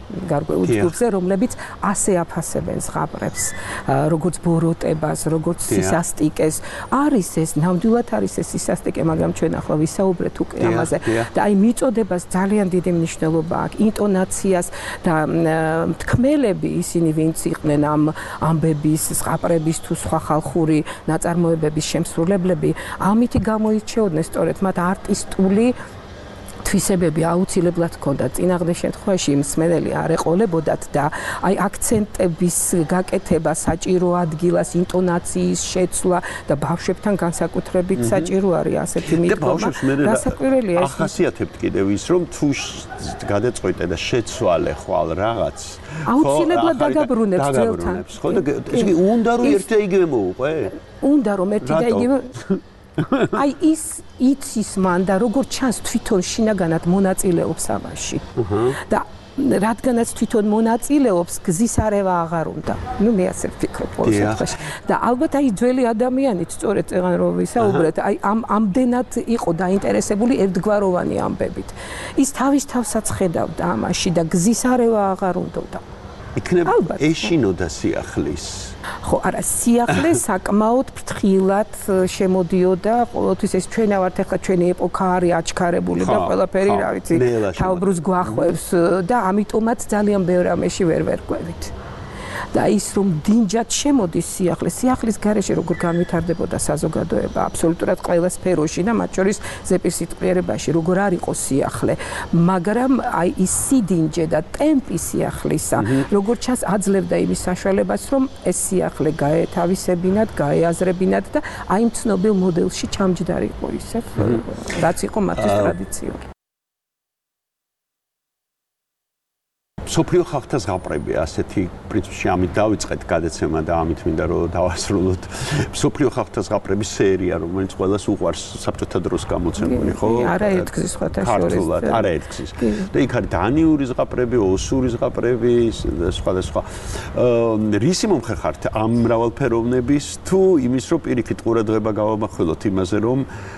გარკვეულ ჯგუფზე, რომლებიც ასე აფასებენ ზღაპრებს, როგორც ბოროტებას, როგორც სისასტიკეს. არის ეს, ნამდვილად არის ეს სისასტიკე, მაგრამ ჩვენ ახლა ვისაუბრეთ უკვე ამაზე. და აი მიწოდებას ძალიან დიდი მნიშვნელობა აქვს, ინტონაციას და თქმელები ისინი ვინც იყვნენ ამ ამბების, ზღაპრების თუ სხვა ხალხური ნაწარმოებების შემსრულებლები, ამითი გამოირჩეოდნენ სწორედ მათ არტისტული თვისებები აუცილებლად ჰქონდათ. წინააღმდეგ შემთხვევაში მსმენელი არ ეყოლებოდათ და აი აქცენტების გაკეთება, საჭირო ადგილას, ინტონაციის შეცვლა და ბავშვებთან განსაკუთრებით საჭირო არის ასეთი მიდგომა. რასაკვირველია ეს ახასიათებთ კიდევ ის, რომ თუ გადაწყვეტე და შეცვალე ხვალ რაღაც აუცილებლად დაგაბრუნებს ძველთან. ხო და ესე იგი უნდა რომ ერთი და იგივე მოუყვე? უნდა რომ ერთი და იგივე აი ის იცის მან და როგორც ჩანს თვითონ შინაგანად მონაწილეობს ამაში. და რადგანაც თვითონ მონაწილეობს, გზის არევა აღარ უნდა. ნუ მე ასე ვფიქრობ ყოველ შემთხვევაში. და ალბათ აი ძველი ადამიანიც სწორედ წეგან რომ ვისაუბრეთ, აი ამ ამდენად იყო დაინტერესებული ერთგვაროვანი ამბებით. ის თავის თავსაც ხედავდა ამაში და გზის არევა აღარ უნდა. იქნებ ეშინოდა სიახლის. ხო, არა, სიახლე საკმაოდ ფრთხილად შემოდიოდა, ყოველთვის ეს ჩვენა ვართ ახლა ჩვენი ეპოქა არის აჩქარებული და ყველაფერი, რა ვიცი, თავბრუს გვახვევს და ამიტომაც ძალიან ბევრ ამაში ვერ ვერკვევით. და ის რომ დინჯად შემოდის სიახლე, სიახლის გარეშე როგორ განვითარდებოდა საზოგადოება აბსოლუტურად ყველა სფეროში და მათ შორის ზეპირსიტყვიერებაში როგორ არ იყო სიახლე, მაგრამ აი ის სიდინჯე და ტემპი სიახლისა, როგორ ჩანს აძლევდა იმის საშუალებას, რომ ეს სიახლე გაეთავისებინათ, გაეაზრებინათ და აი იმ ცნობილ მოდელში ჩამჯდარიყო ისევ, რაც იყო მათთვის ტრადიციული. სოფლიო ხალხთა ზღაპრები ასეთი პრინციპში ამით დავიწყეთ გადაცემა და ამით მინდა რომ დავასრულოთ. სოფლიო ხალხთა ზღაპრების სერია, რომელიც ყველას უყვარს საბჭოთა დროს გამოცემული, ხო? არაერთგზის სხვათა შორის. ქართულად, არაერთგზის. და იქ არის დანიური ზღაპრები, ოსური ზღაპრები და სხვა და სხვა. რისი მომხრე ხართ ამ მრავალფეროვნების თუ იმის რომ პირიქით ყურადღება გავამახვილოთ იმაზე რომ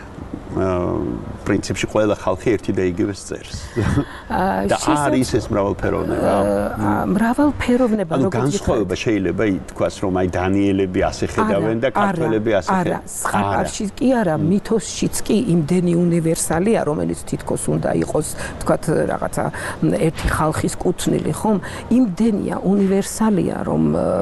პრინციპში ყველა ხალხი ერთი და იგივეს წერს. და არის ეს მრავალფეროვნება. მრავალფეროვნება როგორ გიხარ? ანუ განსხვავება შეიძლება ითქვას, რომ აი დანიელები ასე ხედავენ და ქართველები ასე ხედავენ. არა, ზღაპარში კი არა, მითოსშიც კი იმდენი უნივერსალია, რომელიც თითქოს უნდა იყოს, თქვათ, რაღაცა ერთი ხალხის კუთვნილი, ხომ? იმდენია უნივერსალია, რომ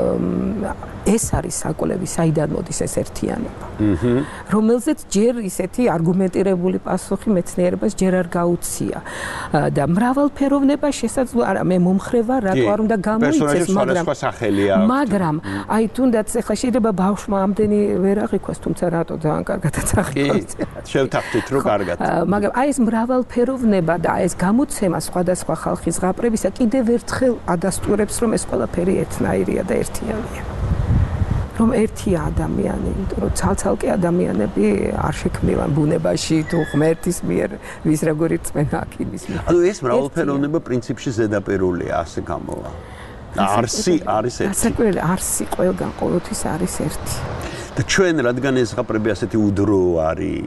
ეს არის საკვლევი, საიდან მოდის ეს ერთიანობა. რომელზეც ჯერ ისეთი არგუმენტირებული პასუხი მეცნიერებას ჯერ არ გაუცია. და მრავალფეროვნება შესაძლოა, არა, მე მომხრე ვარ, რატო არ უნდა გამოიცეს, მაგრამ მაგრამ აი თუნდაც ახლა შეიძლება ბავშვმა ამდენი ვერ აღიქვას, თუმცა რატო ძალიან კარგადაც აღიქვას. შევთანხმდით, რომ კარგად. მაგრამ აი ეს მრავალფეროვნება და ეს გამოცემა სხვადასხვა ხალხის ზღაპრებისა კიდევ ერთხელ ადასტურებს, რომ ეს ყველაფერი ერთნაირია და ერთიანია. რომ ერთია ადამიანი, იმიტომ რომ ცალ-ცალკე ადამიანები არ შექმნილან ბუნებაში თუ ღმერთის მიერ ვის როგორი წმენა აქ იმის მიერ. ანუ ეს მრავალფეროვნება პრინციპში ზედაპირულია, ასე გამოვა. არსი არის ერთი. ასაკვლელი არსი ყველგან ყოველთვის არის ერთი. და ჩვენ რადგან ეს ზღაპრები ასეთი უდრო არის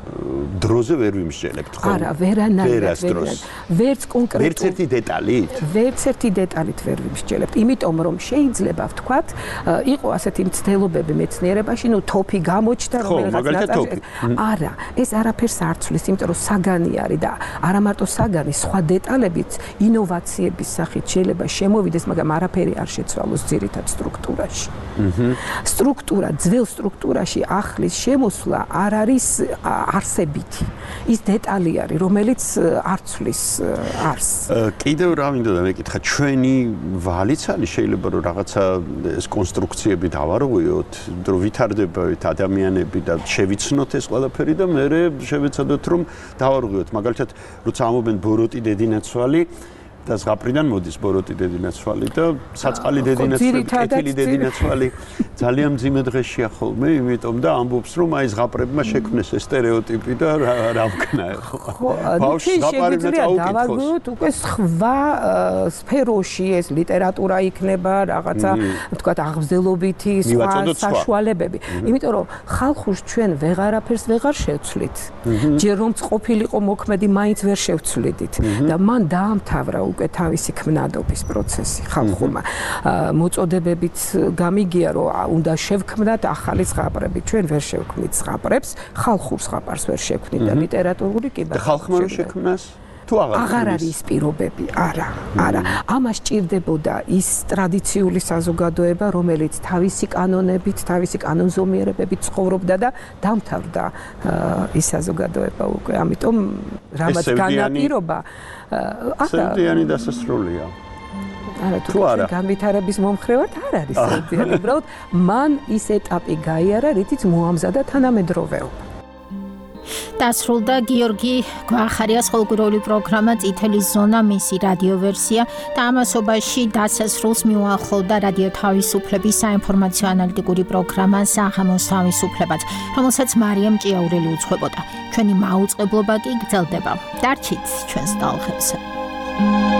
დროზე ვერ ვიმსჯელებთ ხო? არა, ვერანაირად ვერ. ვერც კონკრეტულ. ვერც ერთი დეტალით? ვერც ერთი დეტალით ვერ ვიმსჯელებთ, იმიტომ რომ შეიძლება ვთქვათ, იყო ასეთი მცდელობები მეცნიერებაში, ნუ თოფი გამოჩნდა, რომელიღაც ნაწარმოებში. არა, ეს არაფერს არ ცვლის, იმიტომ რომ საგანი არის და არა მარტო საგანი, სხვა დეტალებიც ინოვაციების სახით შეიძლება შემოვიდეს, მაგრამ არაფერი არ შეცვალოს ძირითად სტრუქტურაში. სტრუქტურა, ძველ სტრუქტურაში ახლის შემოსვლა არ არის არსებითი. ის დეტალი არის, რომელიც არ ცვლის არსს. კიდევ რა მინდოდა მეკითხა, ჩვენი ვალიც არის შეიძლება რომ რაღაცა ეს კონსტრუქციები დავარღვიოთ, რომ ვითარდებათ ადამიანები და შევიცნოთ ეს ყველაფერი და მე შევეცადოთ რომ დავარღვიოთ. მაგალითად, როცა ამობენ ბოროტი დედინაცვალი და ზღაპრიდან მოდის ბოროტი დედინაცვალი და საწყალი დედინაცვალი, კეთილი დედინაცვალი ძალიან მძიმე დღეშია ხოლმე, იმიტომ და ამბობს რომ აი ზღაპრებმა შექმნეს ეს სტერეოტიპი და რა ვქნა ხო. ბავშვი ზღაპარი და დავარღვიოთ უკვე სხვა სფეროში ეს ლიტერატურა იქნება, რაღაცა თქვათ აღზრდელობითი სხვა საშუალებები. იმიტომ რომ ხალხურს ჩვენ ვეღარაფერს ვეღარ შევცვლით. ჯერ რომც ყოფილიყო მოქმედი, მაინც ვერ შევცვლიდით და მან დაამთავრა უკვე თავისი ქმნადობის პროცესი ხალხურმა მოწოდებებით გამიგია რომ უნდა შევქმნათ ახალი ზღაპრები ჩვენ ვერ შევქმნით ზღაპრებს ხალხურ ზღაპარს ვერ შევქმნით და ლიტერატურული კი და ხალხმა შექმნას თუ აღარ არის პირობები არა არა ამას ჭირდებოდა ის ტრადიციული საზოგადოება რომელიც თავისი კანონებით თავისი კანონზომიერებებით ცხოვრობდა და დამთავრდა ის საზოგადოება უკვე ამიტომ რამაც განაპირობა სევდიანი დასასრულია არა თუ განვითარების მომხრე ვართ არ არის სევდიანი უბრალოდ მან ის ეტაპი გაიარა რითიც მოამზადა თანამედროვეობა დასრულდა გიორგი გვახარიას ხოლმე პროგრამა წითელი ზონა მისი რადიო ვერსია და ამასობაში დასასრულს მიუახლოვდა რადიო თავისუფლების საინფორმაციო ანალიტიკური პროგრამა საღამოს თავისუფლებაც რომელსაც მარიამ ჭიაურელი უძღვებოდა ჩვენი მაუწყებლობა კი გრძელდება დარჩით ჩვენს ტალღებზე